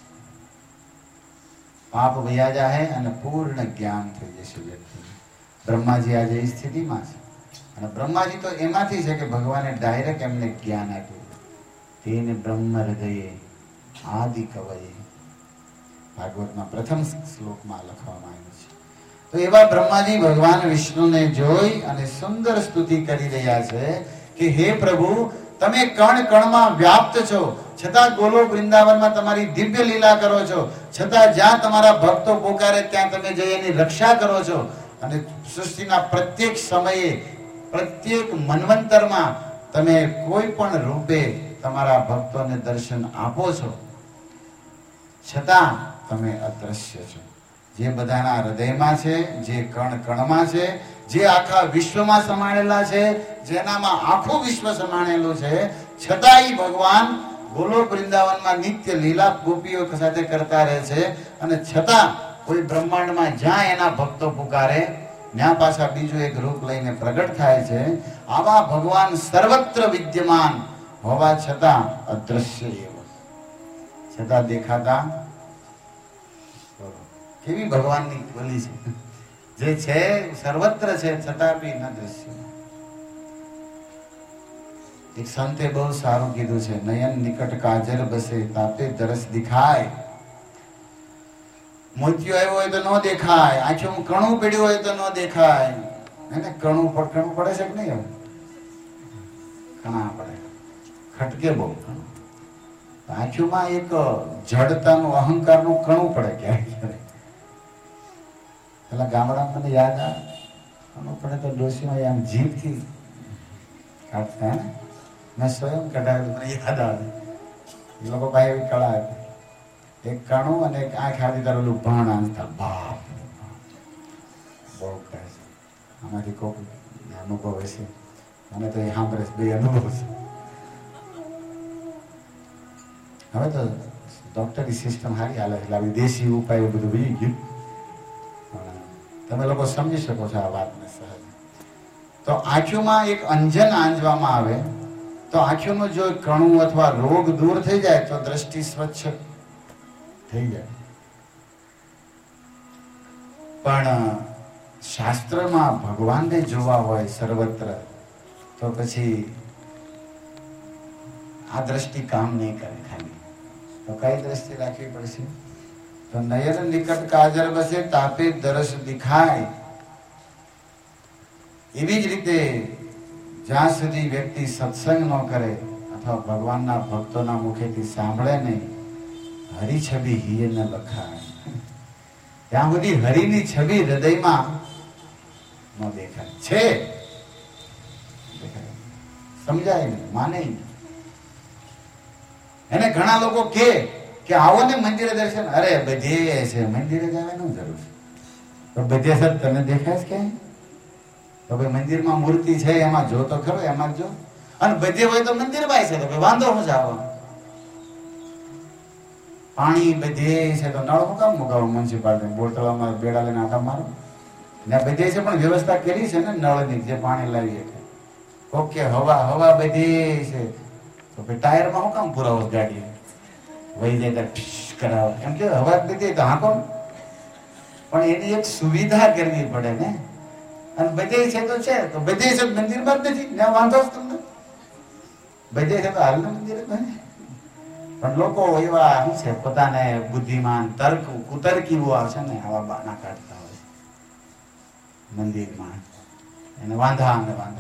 પાપ વયા જાય અને પૂર્ણ જ્ઞાન થઈ જશે વ્યક્તિ. બ્રહ્માજી આજે એ સ્થિતિમાં છે, અને બ્રહ્માજી તો એમાંથી છે કે ભગવાને ડાયરેક્ટ એમને જ્ઞાન આપ્યું. તેને બ્રહ્મ હૃદયે આદિ કવયે, ભાગવતના પ્રથમ શ્લોકમાં લખવામાં આવ્યું છે. તો એવા બ્રહ્માજી ભગવાન વિષ્ણુને જોઈ અને સુંદર સ્તુતિ કરી રહ્યા છે કે હે પ્રભુ, તમે કણ કણમાં વ્યાપ્ત છો, છતાં ગોલોક વૃંદાવનમાં તમારી દિવ્ય લીલા કરો છો, છતાં જ્યાં તમારા ભક્તો પોકારે ત્યાં તમે જઈ એની રક્ષા કરો છો, અને સૃષ્ટિના પ્રત્યેક સમયે પ્રત્યેક મન્વંતરમાં તમે કોઈ પણ રૂપે તમારા ભક્તોને દર્શન આપો છો, છતાં તમે અદ્રશ્ય છો. જે બધાના હૃદયમાં છે, જે કણ કણમાં છે, જે આખા વિશ્વમાં સમાયેલા છે, જેનામાં આખું વિશ્વ સમાયેલું છે, છતાંય ભગવાન ગોલોક વૃંદાવનમાં નિત્ય લીલા ગોપીઓ સાથે કરતા રહે છે, અને છતાં કોઈ બ્રહ્માંડમાં જ્યાં એના ભક્તો પુકારે ત્યાં પાછા બીજું એક રૂપ લઈને પ્રગટ થાય છે. આવા ભગવાન સર્વત્ર વિદ્યમાન હોવા છતાં અદ્રશ્ય એવા, છતાં દેખાતા. કેવી ભગવાનની બોલી છે, જે છે સર્વત્ર છે છતાં બી ન દ્રશ્ય. એક સંતે બહુ સારું કીધું છે, નયન નિકટ કાજર બસે તાપે દરસ દિખાય. મોતિયો આવ્યો હોય તો ન દેખાય, આંખોમાં કણું પડ્યું હોય તો ન દેખાય. એને કણું પડે છે કે નહીં? હવે કણા પડે, ખટકે બહુ કણું. આંખોમાં એક જડતાનું અહંકારનું કણું પડે ક્યારેક. પેલા ગામડામાં મને યાદ આવે, કણું પડે તો ડોશીમાં આમ જીભથી કાઢતા. મેં સ્વયં કઢાવ્યું, મને યાદ આવે. એ લોકો પાસે એવી કળા હતી, એક કણું અને એક આંખ આવી તરેલું ભાણ આંચતા. બાપ બહુ કહે છે. આમાંથી કોક અનુભવ હશે, મને તો એ સાંભળે બે અનુભવ છે. હવે તો ડોક્ટરની સિસ્ટમ સારી હાલે એટલે આવી દેશી ઉપાય બધું વહી ગયું. તમે લોકો સમજી શકો છો આ વાતને સહજ. તો આંખોમાં એક અંજન આંજવામાં આવે તો આંખોનું જો કણું અથવા રોગ દૂર થઈ જાય તો દ્રષ્ટિ સ્વચ્છ થઈ જાય. પણ શાસ્ત્રમાં ભગવાનને જોવા હોય સર્વત્ર તો પછી આ દ્રષ્ટિ કામ નહીં કરે. ખાલી તો કઈ દ્રષ્ટિ રાખવી પડશે? તો નયન નિકટ કાજર બસે તાપે દરસ દિખાય. એવી જ રીતે જ્યાં સુધી વ્યક્તિ સત્સંગ ન કરે અથવા ભગવાનના ભક્તોના મુખેથી સાંભળે નહીં, હરિ છબી હિય ન લખાય, ત્યાં સુધી હરિની છબી હૃદયમાં ન દેખાય છે. સમજાય નહીં, માને નહીં. એને ઘણા લોકો કે આવો ને મંદિરે દર્શન. અરે બધે છે, મંદિરે જવાનું જરૂર છે. તો બધે સર તને દેખાય છે ક્યાંય? તો ભાઈ મંદિરમાં મૂર્તિ છે એમાં જો તો ખરો, એમાં જો. અને બધે હોય તો મંદિરમાં છે તો વાંધો શું આવવાનો? પાણી બધે છે તો નળ મુકાવ મ્યુનિસિપાલિટી બોટલોમાં બેડા લઈને આટા મારો ને બધે છે, પણ વ્યવસ્થા કરી છે ને નળની, જે પાણી લાવી શકે. ઓકે, હવા બધે છે તો ભાઈ ટાયરમાં શું કામ પુરાવો ગાડી વહી જાય તો કરાવો એમ કે હવા બધી તો હાંકો. પણ એની એક સુવિધા કરવી પડે ને. અને બધે છે તો છે, તો બધે છે મંદિરમાં જ નથી ને વાંધો જ તમને. બધે છે તો હાલના મંદિર પણ લોકો એવા શું છે, પોતાને બુદ્ધિમાન કુતર્કીઓ આવશે ને આવા બાના કાઢતા હોય મંદિરમાં, એને વાંધા.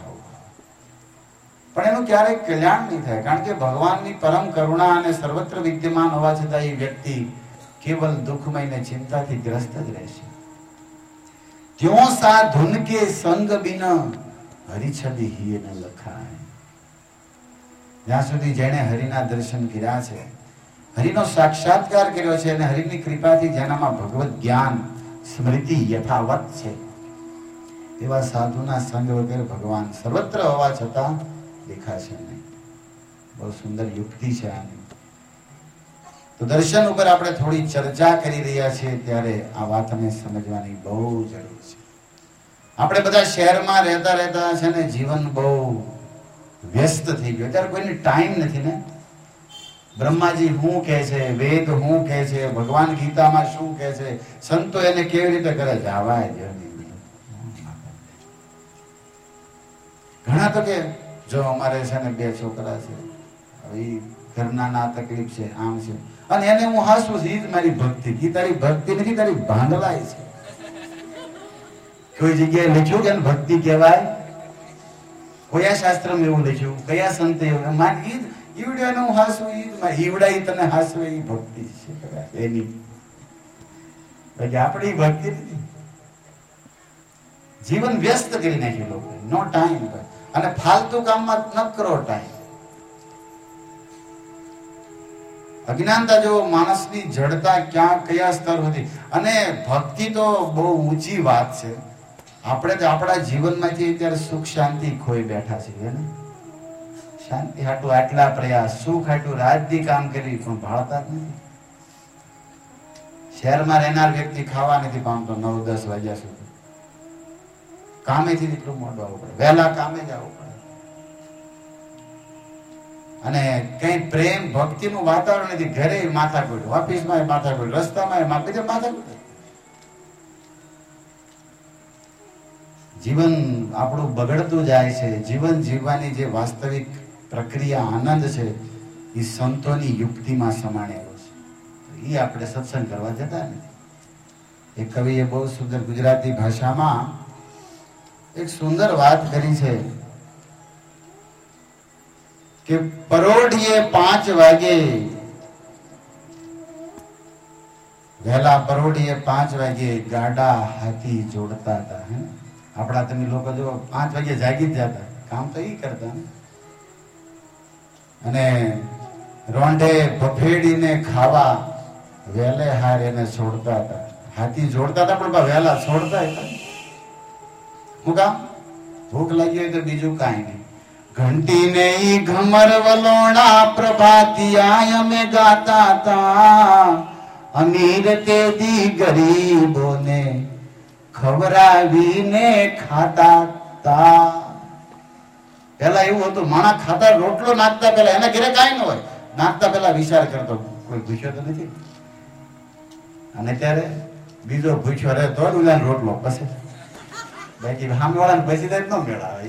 પણ એનું ક્યારેય કલ્યાણ નહીં થાય, કારણ કે ભગવાનની પરમ કરુણા અને સર્વત્ર વિદ્યમાન હોવા છતાં એ વ્યક્તિ કેવલ દુઃખમય ને ચિંતાથી ગ્રસ્ત જ રહેશે. ત્યો સાધુન કે સંગ બિન હરિછબી હિય ન લખાય. જ્યાં સુધી જેણે હરિના દર્શન કર્યા છે હરિનો સાક્ષાત્કાર કર્યો છે અને હરિની કૃપાથી જેનામાં ભગવત જ્ઞાન સ્મૃતિ યથાવત છે એવા સાધુના સંગ વગર ભગવાન સર્વત્ર હોવા છતાં દેખાશે નહીં. બહુ સુંદર યુક્તિ છે આની. તો દર્શન ઉપર આપણે થોડી ચર્ચા કરી રહ્યા છીએ ત્યારે આ વાતને સમજવાની બહુ જરૂર છે. આપણે બધા શહેરમાં રહેતા રહેતા છે ને જીવન બહુ વ્યસ્ત થઈ ગયું. ત્યારે કોઈને ટાઈમ નથી ને. બ્રહ્માજી શું કહે છે, વેદ શું કહે છે, ભગવાન ગીતામાં શું કહે છે, સંતો એને કેવી રીતે કરે છે, આવા ઘણા તો કે જો અમારે છે ને 2 છોકરા છે, હવે ઘરના ના તકલીફ છે, આમ છે, અને એને હું હાસું છું, ઈ જ મારી ભક્તિ. કી તારી ભક્તિ નથી, તારી ભાંડલાય છે. કોઈ જગ્યાએ લખ્યું કે ભક્તિ કહેવાય? કયા શાસ્ત્રમાં એવું લખ્યું? કયા સંતે એવું? મારી ઈવડાને હું હાસું, ઈવડા તને હાસવે એ ભક્તિ છે એની. બાકી આપણી ભક્તિ નથી. જીવન વ્યસ્ત કરી નાખ્યું લોકો, નો ટાઈમ. અને ફાલતુ કામમાં નકરો ટાઈમ. અજ્ઞાનતા જો માણસની જડતા ક્યાં કયા સ્તર સુધી. અને ભક્તિ તો બહુ ઊંચી વાત છે. આપણે તો આપણા જીવનમાંથી અત્યારે સુખ શાંતિ ખોઈ બેઠા છીએ ને. શાંતિ હાટું આટલા પ્રયાસ, સુખ હાટું રાતથી કામ કરી પણ ભાળતા જ નથી. શહેરમાં રહેનાર વ્યક્તિ ખાવા નથી પામતો 9-10 વાગ્યા સુધી. કામેથી એટલું મોડું આવવું પડે, વહેલા કામે જવું પડે. અને કઈ પ્રેમ ભક્તિનું વાતાવરણ નથી. ઘરે માથાકૂટ, ઓફિસમાં માથાકૂટ, રસ્તામાં માથાકૂટ. જીવન આપણું બગડતું જાય છે. જીવન જીવવાની જે વાસ્તવિક પ્રક્રિયા આનંદ છે એ સંતોની યુક્તિમાં સમાણેલો છે. એ આપણે સત્સંગ કરવા જતા નથી. એક કવિએ બહુ સુંદર ગુજરાતી ભાષામાં એક સુંદર વાત કરી છે કે પરોઢીએ 5 વાગે, વહેલા પરોઢીએ 5 વાગે ગાડા હાથી જોડતા હતા. આપણા તમે લોકો જો 5 વાગે જાગી જ જતા, કામ તો ઈ કરતા ને. અને રોંઢે ભફેડીને ખાવા વેલે હાર એને છોડતા હતા. હાથી જોડતા હતા પણ વહેલા છોડતા હતા. હું કામ? ભૂખ લાગી હોય તો બીજું કાંઈ નહીં. ઘંટી ને ઈ ઘમર વલોણા પ્રભાતિયા અમે ગાતા હતા. અમીર તે દી ગરીબોને ખવરાવીને ખાતા તા. પેલા એવું હતું, માણા ખાતા રોટલો નાખતા પેલા એના ઘરે કાંઈ ન હોય, નાખતા પેલા વિચાર કરતો કોઈ ભૂખ્યો તો નથી. અને ત્યારે બીજો ભૂખ્યો રહે તો રોટલો પછી બાકી સામે વાળાને પછી જ ન મેળાવે.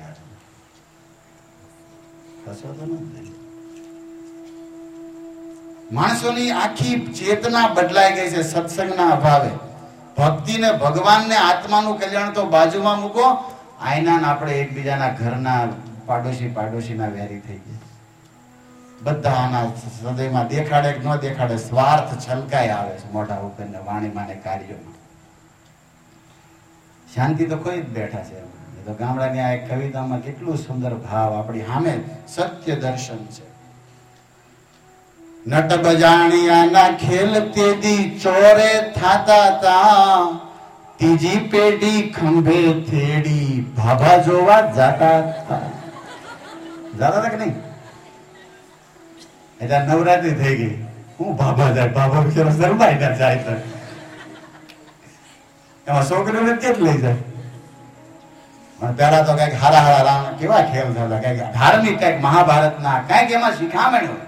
માણસોની આખી ચેતના બદલાઈ ગઈ છે સત્સંગના અભાવે. ભક્તિ ને ભગવાન ને આત્માનું કલ્યાણ તો બાજુમાં મૂકો, આઈના આપણે એકબીજાના ઘરના પાડોશીના વેરી થઈ ગયા. બધાના હૃદયમાં દેખાડે કે ન દેખાડે સ્વાર્થ છલકાઈ આવે છે મોઢા ઉપર ને વાણીમાં ને કાર્યોમાં. શાંતિ તો કોઈ જ બેઠા છે. એ તો ગામડાની આ એક કવિતામાં કેટલું સુંદર ભાવ આપણી સામે સત્ય દર્શન છે. નટ બજાણિયાના ખેલ તેદી ચોરે થાતા તા. ત્રીજી પેઢી ખંભે થેડી ભાભા જોવા જાતા હતા. જાતા હતા કે નહીં? એટલે નવરાત્રી થઈ ગઈ, હું ભાભા જાય, ભાભા બિચારો શરમાઈ ના જાય તો એમાં છોકરીઓને કેમ લઈ જાય? પેલા તો કઈક હારા રામ કેવા ખેલ થતા, કઈક ધાર્મિક, કઈક મહાભારતના કઈક એમાં શીખામણ હોય.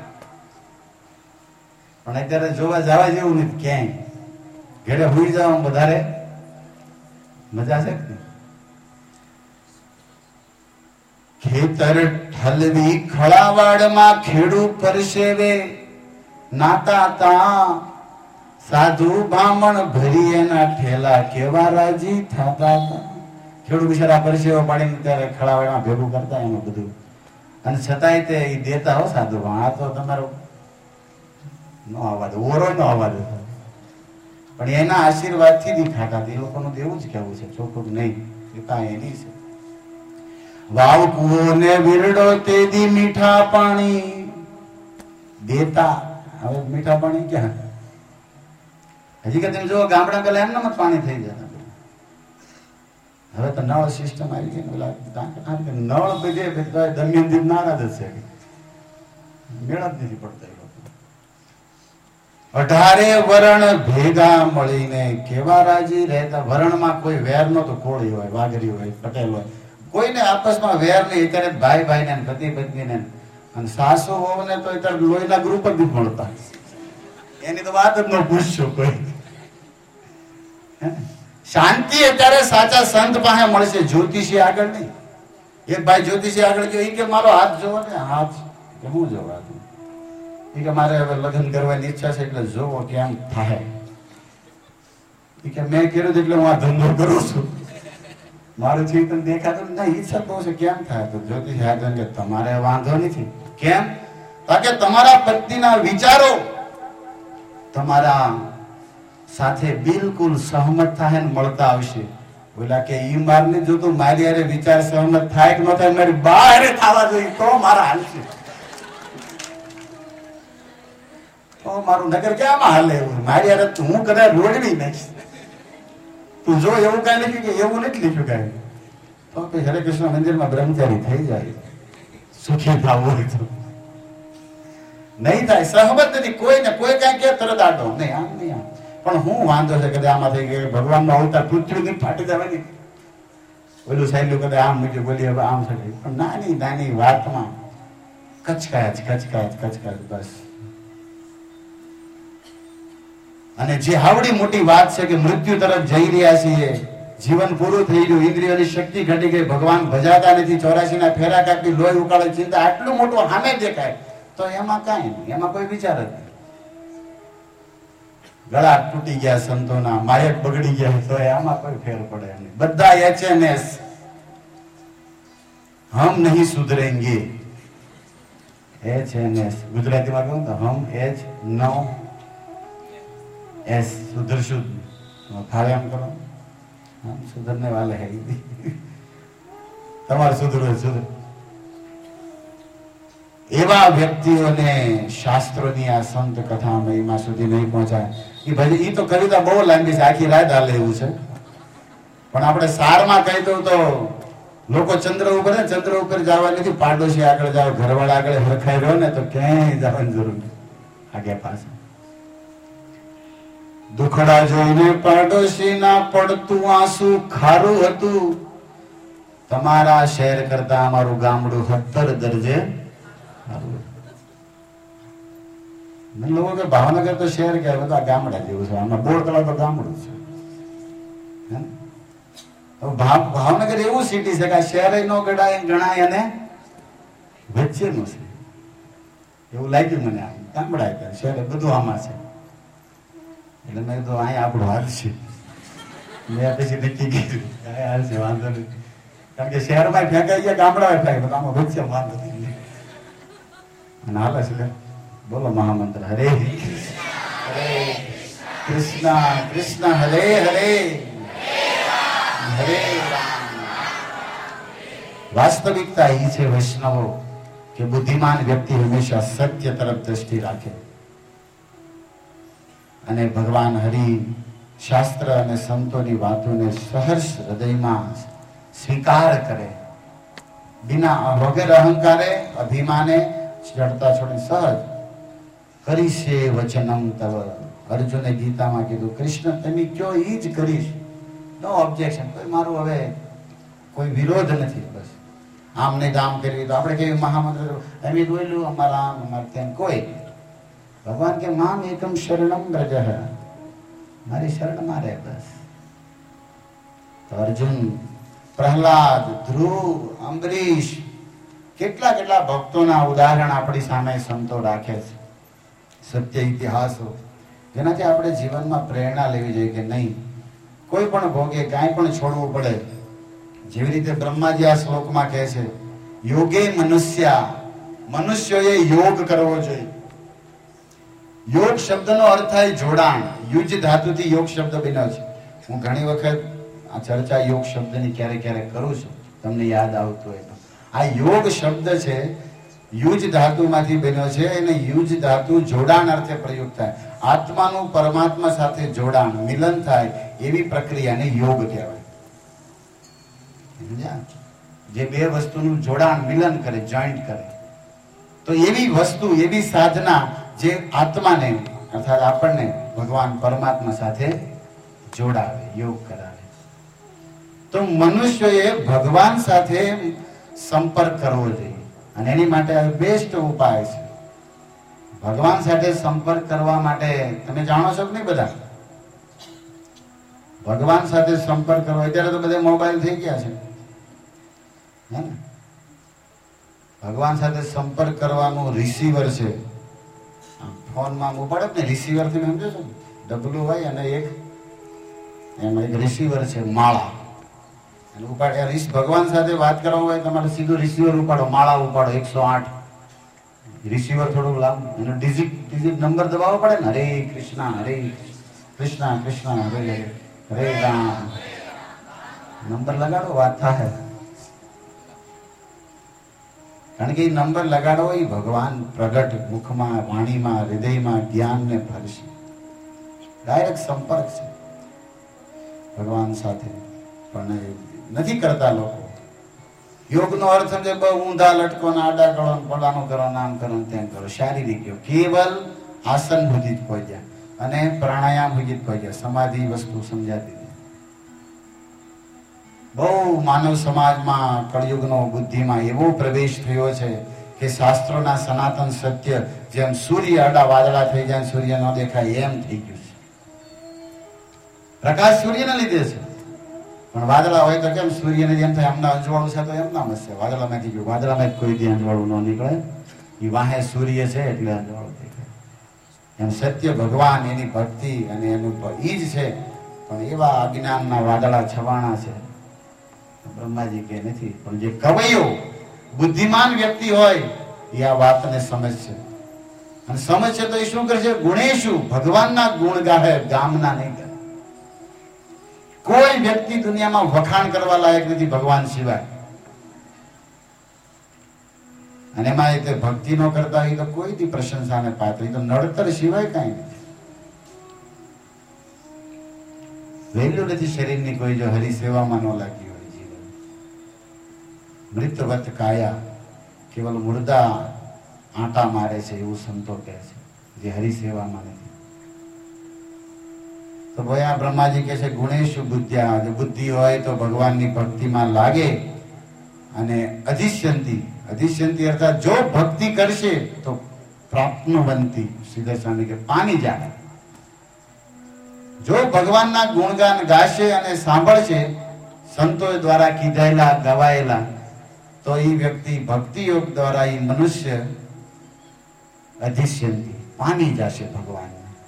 પણ અત્યારે જોવા જવા જેવું નથી ક્યાંય. ઘરે હુઈ જવામાં વધારે મજા છે કે નહીં? ખેતર ઠલવી ખળાવાડમાં ખેડૂ પરસેવે નાતા તા. સાધુ બ્રાહ્મણ ભરી એના ઠેલા કેવા રાજી થતા હતા. ખેડૂત બિચારા પરસેવો પાડીને ત્યારે ખળાવાડમાં ભેગું કરતા એનું બધું. અને છતાંય તે દેતા હો સાધુ. આ તો તમારો નો આવાજ, ઓરો નો આવાજ હતો. પણ એના આશીર્વાદથી જ ખાતા. એ લોકોનું એવું જ કેવું છે, ચોખ્ખું નહીં કૃપા એની છે. વાવ કુવો ને વીરડો તેદી મીઠા પાણી દેતા. હવે મીઠા પાણી ક્યાં? હજી કે તમે જો ગામડા પેલા એમનામ જ પાણી થઈ જાય. હવે તો નળ સિસ્ટમ આવી ગઈ. નળ બધે દરમિયાન નારાજ જ છે, મેળ જ નથી પડતા. 18 વરણ ભેગા મળીને કેવા રાજી રહેતા. વરણમાં કોઈ વેર નતો, કોળી હોય, વાઘરી હોય, પટેલ હોય, કોઈને આપસમાં વેર નહીં. અત્યારે ભાઈ ભાઈ ને પતિ પત્ની ને અને સાસુ હોવ ને તો અત્યારે લોહીના ગ્રુપ જ નથી મળતા. એની તો વાત જ ન પૂછશો કોઈ. શાંતિ અત્યારે સાચા સંત પાસે મળશે, જ્યોતિષી આગળ નહીં. એક ભાઈ જ્યોતિષી આગળ ગયો, એ કે મારો હાથ જોવો ને. હાથ કે હું જોવા? એ કે મારે હવે લગ્ન કરવાની ઈચ્છા છે, એટલે જોવો કેમ થાય. એ કે મેં કર્યું એટલે હું આ ધંધો કરું છું, મારું ચિંતન દેખાતું ના. ઈચ્છા તો છે, કેમ થાય? તો જ્યોતિષી આગળ કે તમારે વાંધો નથી. કેમ? કારણ કે તમારા પત્નીના વિચારો તમારા સાથે બિલકુલ સહમત થાય ને મળતા આવશે. બોલા કે ઈ માર ને જોતું, મારી હારે વિચાર સહમત થાય કે ન થાય, મારી બહાર થવા જોઈએ તો મારા હાલશે. તો મારું નગર ક્યાં હાલે? એવું મારી હારે હું કદાચ રોડવી નાખીશ. તું જો એવું કઈ લખ્યું કે એવું નથી લખ્યું કઈ, તો પછી હરે કૃષ્ણ મંદિરમાં બ્રહ્મચારી થઈ જાય, સુખી થવું હોય તો. નહીં થાય, સહમત નથી. કોઈને કોઈ કઈ કે તરત આટો નહીં, આમ નહીં આમ. પણ હું વાંધો છે કદાચ આમાં થઈ ગયો, ભગવાન નો અવતાર પૃથ્વી ફાટી જવાની. ઓલું સાહેબ કદાચ આમ મૂક્યું, બોલી હવે આમ છે. પણ નાની નાની વાતમાં કચકાય બસ. અને જે આવડી મોટી વાત છે કે મૃત્યુ તરફ જઈ રહ્યા છીએ, જીવન પૂરું થઈ ગયું, ઇન્દ્રિયોની શક્તિ ઘટી ગઈ, ભગવાન ભજાતા નથી, 84 ના ફેરા કાપી, લોહી ઉકાળે, ચિંતા, આટલું મોટું સામે દેખાય તો એમાં કાંઈ નહીં, એમાં કોઈ વિચાર જ નહીં. ગળા તૂટી ગયા સંતોના, માયક બગડી ગયા, તો આમાં કોઈ ફેર પડે નહીં. બધા HNS, હમ નહીં સુધરેંગે. HNS ગુજરાતીમાં કહું તો હમ H9S સુધરશું. ફાવે એમ કરો, હમ સુધરને વાલે હે. તમારે સુધરવું સુધર. એવા વ્યક્તિઓને શાસ્ત્રોની આ સંત કથા મહિમા સુધી નહીં પહોંચાય. એ ભજી એ તો કવિતા બહુ લાંબી છે, આખી રાત હાલે એવું છે. પણ આપણે સારમાં કહી દઉં તો લોકો ચંદ્ર ઉપર જવા નથી, પાડોશી આગળ જાવ, ઘરવાળા આગળ હરખાઈ રહ્યો ને તો ક્યાંય જવાની જરૂર નથી. આગે પાછળ દુખડા જોઈને પાડોશી ના પડતું આંસુ ખારું હતું. તમારા શહેર કરતા અમારું ગામડું 70 દરજે. લોકો કે ભાવનગર તો શહેર કે બધા ગામડા જેવું છે, આમાં બોર તળાવ તો ગામડું છે. ભાવનગર એવું સિટી છે કે શહેર નો ગણાય અને વચ્ચેનું છે એવું લાગ્યું મને. આમ ગામડા શહેર બધું આમાં છે. એટલે મેં કીધું અહીંયા આપણું હાલ છે. મેં પછી નક્કી કીધું હાલ છે, વાંધો નથી. કારણ કે શહેરમાં ફેંકાઈ ગયા, ગામડા ફેંકાય, આમાં વચ્ચે વાંધો નથી. અને હાલે છે. બોલો મહામંત્ર હરે કૃષ્ણ કૃષ્ણ હરે હરે હરે. વાસ્તવિકતા એ છે વૈષ્ણવો કે બુદ્ધિમાન વ્યક્તિ હંમેશા સત્ય તરફ દ્રષ્ટિ રાખે અને ભગવાન હરિ શાસ્ત્ર અને સંતોની વાતોને સહર્ષ હૃદયમાં સ્વીકાર કરે, બિના વગર અહંકારે અભિમાને ચડતા છોડી સહજ કરીશે વચનમ તવ. અર્જુને ગીતામાં કીધું કૃષ્ણ તમે કયો ઈ જ કરીશ, નો ઓબ્જેક્શન. કોઈ મારું હવે કોઈ વિરોધ નથી. બસ આમ નહીં આમ કરવી તો આપણે કેવી મહામંત્ર એમ બોલ્યું અમારા આમ અમારે તેમ કોઈ. ભગવાન કે મામ એકમ શરણમ વ્રજ, મારી શરણમાં રહે બસ. તો અર્જુન, પ્રહલાદ, ધ્રુવ, અંબરીશ, કેટલા કેટલા ભક્તોના ઉદાહરણ આપણી સામે સંતો રાખે છે, સત્ય ઇતિહાસો, જેનાથી આપણે જીવનમાં પ્રેરણા લેવી જોઈએ કે નહીં, કોઈ પણ ભોગે કાંઈ પણ છોડવું પડે. જેવી રીતે બ્રહ્માજી આ શ્લોકમાં કહે છે, યોગે મનુષ્યોએ યોગ કરવો જોઈએ. યોગ શબ્દનો અર્થ થાય જોડાણ. યુજ ધાતુથી યોગ શબ્દ બન્યો છે. હું ઘણી વખત આ ચર્ચા યોગ શબ્દની ક્યારેક ક્યારેક કરું છું, તમને યાદ આવતું હોય તો. આ યોગ શબ્દ છે યુજ ધાતુમાંથી બન્યો છે. અને યુજ ધાતુ જોડાણ અર્થે પ્રયુક્ત થાય. આત્માનું પરમાત્મા સાથે જોડાણ, મિલન થાય એવી પ્રક્રિયાને યોગ કહેવાય. જે બે વસ્તુનું જોડાણ, મિલન કરે, જોઈન્ટ કરે, તો એવી વસ્તુ, એવી સાધના જે આત્માને અર્થાત આપણને ભગવાન પરમાત્મા સાથે જોડાવે, યોગ કરાવે. તો મનુષ્યએ ભગવાન સાથે સંપર્ક કરવો જોઈએ. અને એની માટે બેસ્ટ ઉપાય છે. ભગવાન સાથે સંપર્ક કરવા માટે તમે જાણો છો કે નહીં બધા? ભગવાન સાથે સંપર્ક કરવો, અત્યારે તો બધા મોબાઈલ થઈ ગયા છે, હે ને? ભગવાન સાથે સંપર્ક કરવાનું રિસીવર છે. ફોનમાં ઉપાડે ને રિસીવર, તમે સમજો છો? ડબલું હોય અને એમાં એક રિસીવર છે, માળા. અને ઉપાડે ભગવાન સાથે વાત કરવા હોય તમારે સીધું રિસીવર ઉપાડો, માળા ઉપાડો 108. રિસીવર થોડું લાંબુ, એનો ડિજિટ નંબર દબાવવો પડે ને. હરે કૃષ્ણ કૃષ્ણ હરે હરે રામ. નંબર લગાડો, વાત થાય. કારણ કે એ નંબર લગાડો એ ભગવાન પ્રગટ મુખમાં, વાણીમાં, હૃદયમાં જ્ઞાનને ભરશે. ડાયરેક્ટ સંપર્ક છે ભગવાન સાથે. પણ નથી કરતા લોકો. યોગનો અર્થ સમજે બહુ ઊંધા લટકો ને આડા કરો, પલાનું કરો, નામ કરો, તેમ કરો. શારીરિક યોગ કેવલ આસન સુધી જ પહોંચ્યા અને પ્રાણાયામ સુધી જ પહોંચ્યા. સમાધિ વસ્તુ સમજાતી નથી. બહુ માનવ સમાજમાં કળિયુગનો બુદ્ધિમાં એવો પ્રવેશ થયો છે કે શાસ્ત્રોના સનાતન સત્ય જેમ સૂર્ય આડા વાદળા થઈ જાય, સૂર્ય ન દેખાય એમ થઈ ગયું છે. પ્રકાશ સૂર્યને લીધે છે, પણ વાદળા હોય તો કેમ સૂર્યને જેમ થાય આમના અંજવાળું છે તો એમ નામ હશે. વાદળામાંથી ગયું, વાદળામાં જ કોઈ દી અંજવાળું ન નીકળે. એ વાહે સૂર્ય છે એટલે અંજવાળું દેખાય. એમ સત્ય ભગવાન, એની ભક્તિ અને એનું ઈ જ છે. પણ એવા અજ્ઞાનના વાદળા છવાણા છે. બ્રહ્માજી કે નથી, પણ જે કવૈયો બુદ્ધિમાન વ્યક્તિ હોય એ આ વાતને સમજશે. અને સમજશે તો એ શું કરશે? ગુણેશું, ભગવાનના ગુણ ગાહે, ગામના નહીં કરે. કોઈ વ્યક્તિ દુનિયામાં વખાણ કરવા લાયક નથી ભગવાન સિવાય. અને એમાં એ ભક્તિ નો કરતા હોય તો કોઈ પ્રશંસાને પાત્ર, તો નડતર સિવાય કઈ નથી. વેલ્યુ નથી શરીરની કોઈ જો હરિસેવામાં ન લાગી હોય. જીવન મૃતવત કાયા, કેવલ મુર્દા આંટા મારે છે એવું સંતો કહે છે, જે હરિસેવામાં નથી. તો ભાઈ આ બ્રહ્માજી કહે છે ગુણેશુ બુદ્ધ્યા, જો બુદ્ધિ હોય તો ભગવાનની ભક્તિમાં લાગે. અને અધિષ્યંતિ અર્થાત જો ભક્તિ કરશે તો પ્રાપ્નવંતી, સીધા સ્વામી કે પામી જાય. જો ભગવાનના ગુણગાન ગાશે અને સાંભળશે સંતો દ્વારા કીધાયેલા, ગવાયેલા, તો એ વ્યક્તિ ભક્તિ યોગ દ્વારા એ મનુષ્ય અધિષ્યંતિ પામી જશે ભગવાન.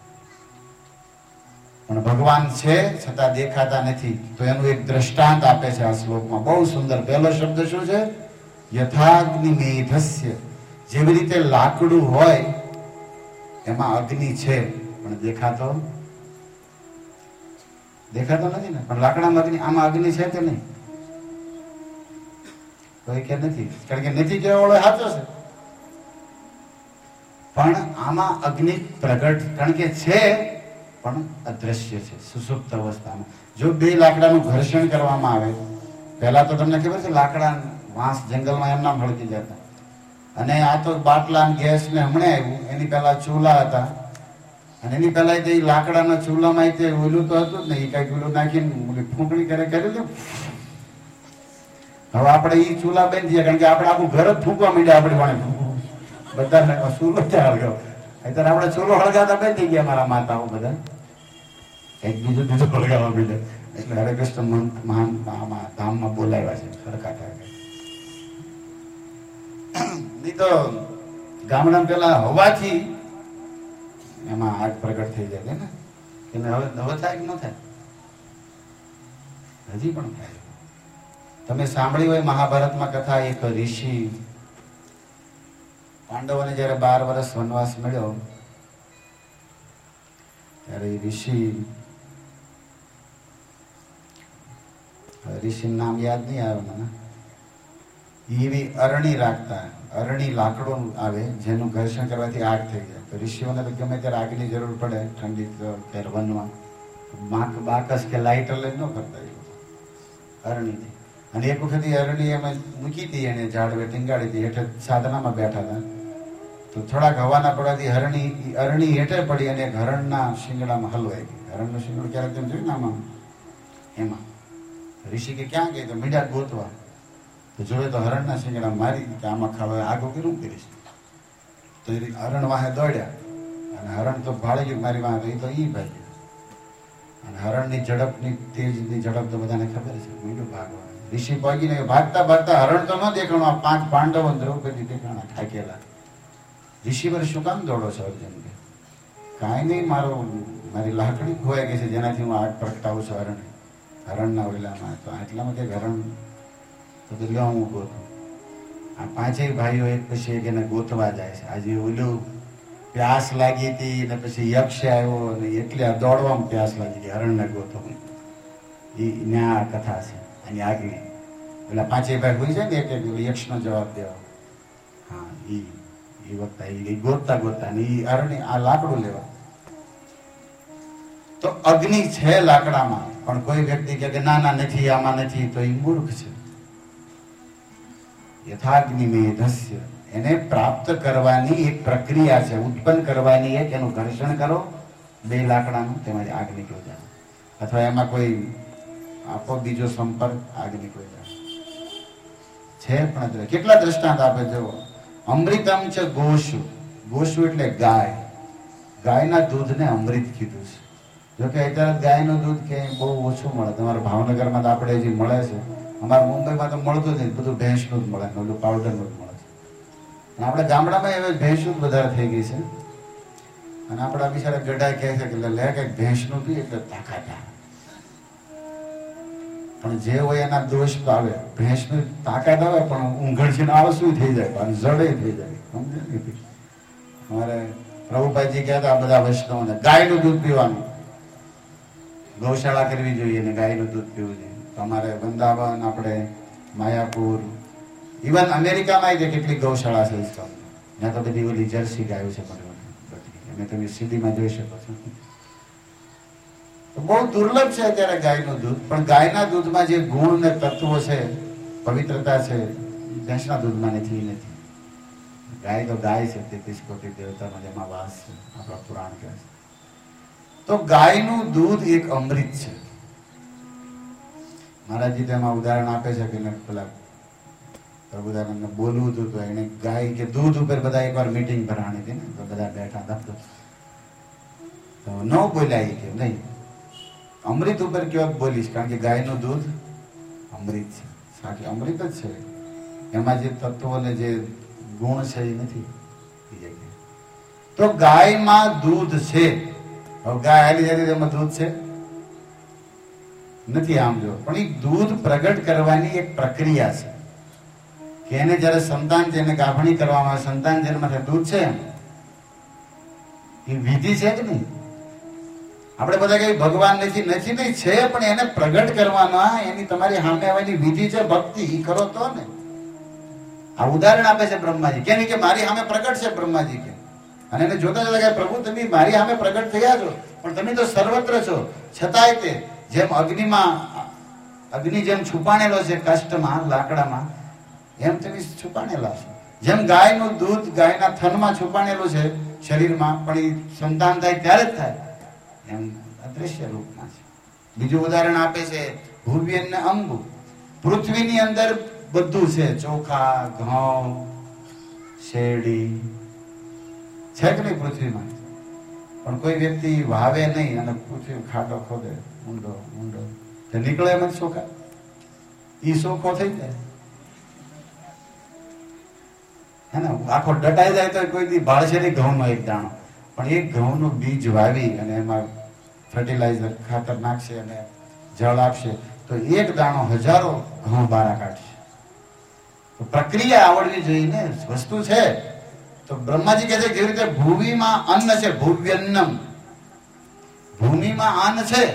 પણ ભગવાન છે છતાં દેખાતા નથી. તો એનું એક દ્રષ્ટાંત આપે છે આ શ્લોકમાં, બહુ સુંદર. પહેલો શબ્દ શું છે? યથાગ્નિ મેધસ્ય. જેવી રીતે લાકડું હોય એમાં અગ્નિ છે પણ દેખાતો નથી ને. પણ લાકડામાં અગ્નિ, આમાં અગ્નિ છે કે નહીં? કોઈ કે નથી, કારણ કે નથી કહેવા વાળો સાચો છે. પણ આમાં અગ્નિ પ્રગટ, કારણ કે છે પણ અદ્રશ્ય છે સુષુપ્ત અવસ્થામાં. જો બે લાકડાનું ઘર્ષણ કરવામાં આવે, પહેલા તો તમને ખબર છે લાકડા વાંસ જંગલમાં એમના ભડકી જતા, અને આ તો બાટલા ગેસ ને હમણાં આવ્યું. એની પહેલા ચૂલા હતા, અને એની પહેલા તે લાકડાના ચૂલામાં તે ઓલું તો હતું જ ને, એ કઈક ઓલું નાખીને ફૂંકણી કરે કર્યું. હવે આપણે ઈ ચૂલા બંધ થયા, કારણ કે આપણે આખું ઘર જ ફૂંકવા માંડ્યા. આપણી વાણે બધા ચૂલો ત્યાં હળગાવ. અત્યારે આપણે ચૂલો હળગાવતા બંધ થઈ ગયા. મારા માતાઓ બધા કઈક બીજું હળગાવવા માંડ્યા. એટલે હરે કૃષ્ણ મહાન ધામમાં બોલાવ્યા છે સરખા થાય. નહીં તો ગામડામાં પેલા હવાથી એમાં આગ પ્રગટ થઈ જાય ને. એટલે હવે થાય કે ન થાય? હજી પણ થાય. તમે સાંભળી હોય મહાભારતમાં કથા, એક ઋષિ પાંડવોને જયારે 12 વર્ષ વનવાસ મળ્યો ત્યારે ઋષિ નામ યાદ નહીં આવે મને, એવી અરણી રાખતા. અરણી લાકડું આવે જેનું ઘર્ષણ કરવાથી આગ થઈ જાય. તો ઋષિઓને તો ગમે ત્યારે આગની જરૂર પડે, ઠંડી ત્યારે વનમાં બાકસ કે લાઇટર લઈ ન કરતા એ અરણીથી. અને એક વખત એ અરણી એમાં મૂકી હતી, એને ઝાડવે ટીંગાડી હતી, હેઠે સાધનામાં બેઠા હતા. તો થોડાક હવાના પડવાથી અરણી હેઠે પડી અને હરણના શિંગડામાં હલવાઈ ગઈ. હરણનું શિંગડું ક્યારેક તેમ જોયું ને આમાં, એમાં ઋષિ કે ક્યાં ગઈ? તો મીડા ગોતવા. તો જોયે તો હરણના શિંગડા મારી કે આમાં ખાવા આગો કેવું કરીશ? તો હરણ વાહે દોડ્યા અને હરણ તો ભાળી ગયું મારી વાહે, તો ઈ ભાઈ. અને હરણની ઝડપની તેજની ઝડપ તો બધાને ખબર છે. મીંડું ભાગવા ઋષિ ભાગીને ભાગતા ભાગતા હરણ તો ન દેખાણું, આ 5 પાંડવો દ્રૌપદી દેખાણા થાકેલા. ઋષિ પર શું કામ દોડો છો અર્જુન? કે કાંઈ નહીં, મારી લાકડી ખોવાઈ ગઈ છે જેનાથી હું આગ પ્રગટાવું છું હરણના ઓરડામાં. તો આટલામાં કે હરણ તો લ્યો હું ગોતું. આ 5 ભાઈઓ એક પછી એક એને ગોતવા જાય છે. આજે ઓલું પ્યાસ લાગી હતી ને પછી યક્ષ આવ્યો અને એટલે દોડવામાં પ્યાસ લાગી ગઈ હરણને ગોતો. એ ન્યા કથા છે અને આગળ પેલા 5 ભાઈ હોય છે ને એક યક્ષનો જવાબ દેવા. હા, એ વખતે એ ગોતતા ને એ અરણી આ લાકડું લેવા. તો અગ્નિ છે લાકડામાં, પણ કોઈ વ્યક્તિ કે ના નથી, આમાં નથી, તો એ મૂર્ખ છે. યથાગ્નિ મેધસ્ય, એને પ્રાપ્ત કરવાની એક પ્રક્રિયા છે, ઉત્પન્ન કરવાની એક. એનું ઘર્ષણ કરો 2 લાકડાનું, તેમાંથી આગ નીકળી જાય. અથવા એમાં કોઈ આપો બીજો સંપર્ક, આગ નીકળી જાય છે. પણ કેટલા દ્રષ્ટાંત આપે જો. અમૃતમ છે ગોશુ. ગોશુ એટલે ગાય. ગાયના દૂધને અમૃત કીધું છે. જોકે અત્યારે ગાયનું દૂધ ક્યાંય બહુ ઓછું મળે. તમારા ભાવનગરમાં તો આપણે જે મળે છે, અમારા મુંબઈમાં તો મળતું જ નહીં, બધું ભેંસનું જ મળે, બધું પાવડરનું જ મળે છે. અને આપણે ગામડામાં હવે ભેંસનું જ વધારે થઈ ગઈ છે. અને આપણા બિચારા ગઢા કહે છે કે લે કંઈક ભેંસનું પી એટલે તાકાત આવે. પણ જે હોય એના દોષ તો આવે. ભેંસનું તાકાત આવે પણ ઊંઘણ આળસું થઈ જાય અને જડે થઈ જાય. સમજે ને? અમારે પ્રભુભાઈજી કહેતા બધા વૈષ્ણવને ગાયનું દૂધ પીવાનું, ગૌશાળા કરવી જોઈએ ને ગાયનું દૂધ પીવું જોઈએ. તો અમારે વૃંદાવન, આપણે માયાપુર, ઇવન અમેરિકામાં કેટલીક ગૌશાળા છે. ત્યાં તો બધી ઓલી જર્સી ગાયો છે, અને તમે સીડીમાં જોઈ શકો છો. બહુ દુર્લભ છે અત્યારે ગાયનું દૂધ. પણ ગાયના દૂધમાં જે ગુણ ને તત્વો છે, પવિત્રતા છે, ભેંસના દૂધમાં નથી. ગાય તો ગાય છે, 33 કોટી દેવતાનો જેમાં વાસ છે, આપણા પુરાણ કહે છે. તો ગાયનું દૂધ એક અમૃત છે. મહારાજજી તેમાં ઉદાહરણ આપે છે કે પેલા પ્રભુદાનંદને બોલવું હતું તો એને ગાય કે દૂધ ઉપર બધા એકવાર મીટિંગ ભરાણી હતી ને, તો બધા બેઠા હતા તો ન બોલ્યા કે નહીં, અમૃત ઉપર કેવા બોલીશ, કારણ કે ગાયનું દૂધ અમૃત છે, સાચું અમૃત જ છે. એમાં જે તત્વો ને જે ગુણ છે એ નથી. તો ગાયમાં દૂધ છે. હવે ગાય હાલી જાય એમાં દૂધ છે નથી, આમ જો. પણ એ દૂધ પ્રગટ કરવાની એક પ્રક્રિયા છે કે એને જયારે સંતાન જેને ગાભણી કરવામાં આવે, સંતાન જેના માથે દૂધ છે, એ વિધિ છે કે નહીં? આપણે બધા કઈ ભગવાન નથી નહીં છે, પણ એને પ્રગટ કરવાના એની તમારી સામે આવવાની વિધિ છે, ભક્તિ. એ કરો તો ને. આ ઉદાહરણ આપે છે બ્રહ્માજી કે નહીં, કે મારી સામે પ્રગટ છે બ્રહ્માજી કે. અને એને જોતા જોતા કે પ્રભુ તમે મારી સામે પ્રગટ થયા છો, પણ તમે તો સર્વત્ર છો, છતાંય તે જેમ અગ્નિ જેમ છુપાણેલો છે કાષ્ટમાં, લાકડામાં, એમ તમે છુપાણેલા છો. જેમ ગાયનું દૂધ ગાયના થનમાં છુપાણેલું છે શરીરમાં, પણ એ સંતાન થાય ત્યારે જ થાય, એમ અદ્રશ્ય રૂપમાં છે. બીજું ઉદાહરણ આપે છે ભુવ્ય ને અંબુ. પૃથ્વીની અંદર બધું છે, ચોખા, ઘઉં, શેરડી છે કે નહીં પૃથ્વીમાં? પણ કોઈ વ્યક્તિ વાવે નહીં અને પૃથ્વી ખાડો ખોદે ઊંડો તો નીકળે એમ જ ચોખા, ઈ ચોખ્ખો થઈ જાય હે ને. આખો ડટાઈ જાય તો કોઈ દી ભાળશે નહીં ઘઉંનો એક દાણો, પણ એક ઘઉંનું બીજ વાવી અને એમાં ફર્ટિલાઇઝર ખાતર નાખશે અને જળ આપશે તો એક દાણો હજારો ઘઉં બહાર કાઢશે. તો પ્રક્રિયા આવડવી જોઈએ ને, વસ્તુ છે. તો બ્રહ્માજી કહે છે જેવી રીતે ભૂમિમાં અન્ન છે, ભુવ્યન્નમ, ભૂમિમાં અન્ન છે,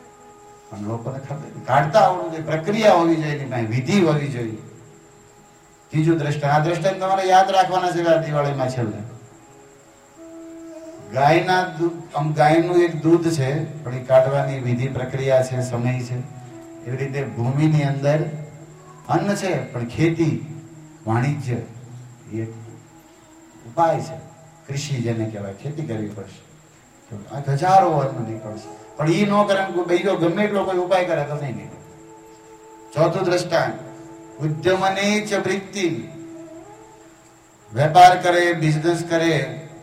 પણ લોકોને ખબર કાઢતા આવડવું જોઈએ, પ્રક્રિયા હોવી જોઈએ, વિધિ હોવી જોઈએ. ત્રીજું દ્રષ્ટાંત. આ દ્રષ્ટાંત તમારે યાદ રાખવાના છે દિવાળીમાં છેલ્લે. ગાયનું એક દૂધ છે, પણ એ કાઢવાની વિધિ પ્રક્રિયા છે, સમય છે. એવી રીતે ભૂમિની અંદર અન્ન છે, પણ ખેતી વાણિજ્ય એ ઉપાય છે. કૃષિ જેને કહેવાય, ખેતી કરવી પડશે. હજારો અન્ન નીકળશે, પણ એ ન કરે બીજો ગમે એટલો કોઈ ઉપાય કરે તો નહીં નીકળે. ચોથું દ્રષ્ટાંત, ઉદ્યમને ચ વૃત્તિ. વેપાર કરે, બિઝનેસ કરે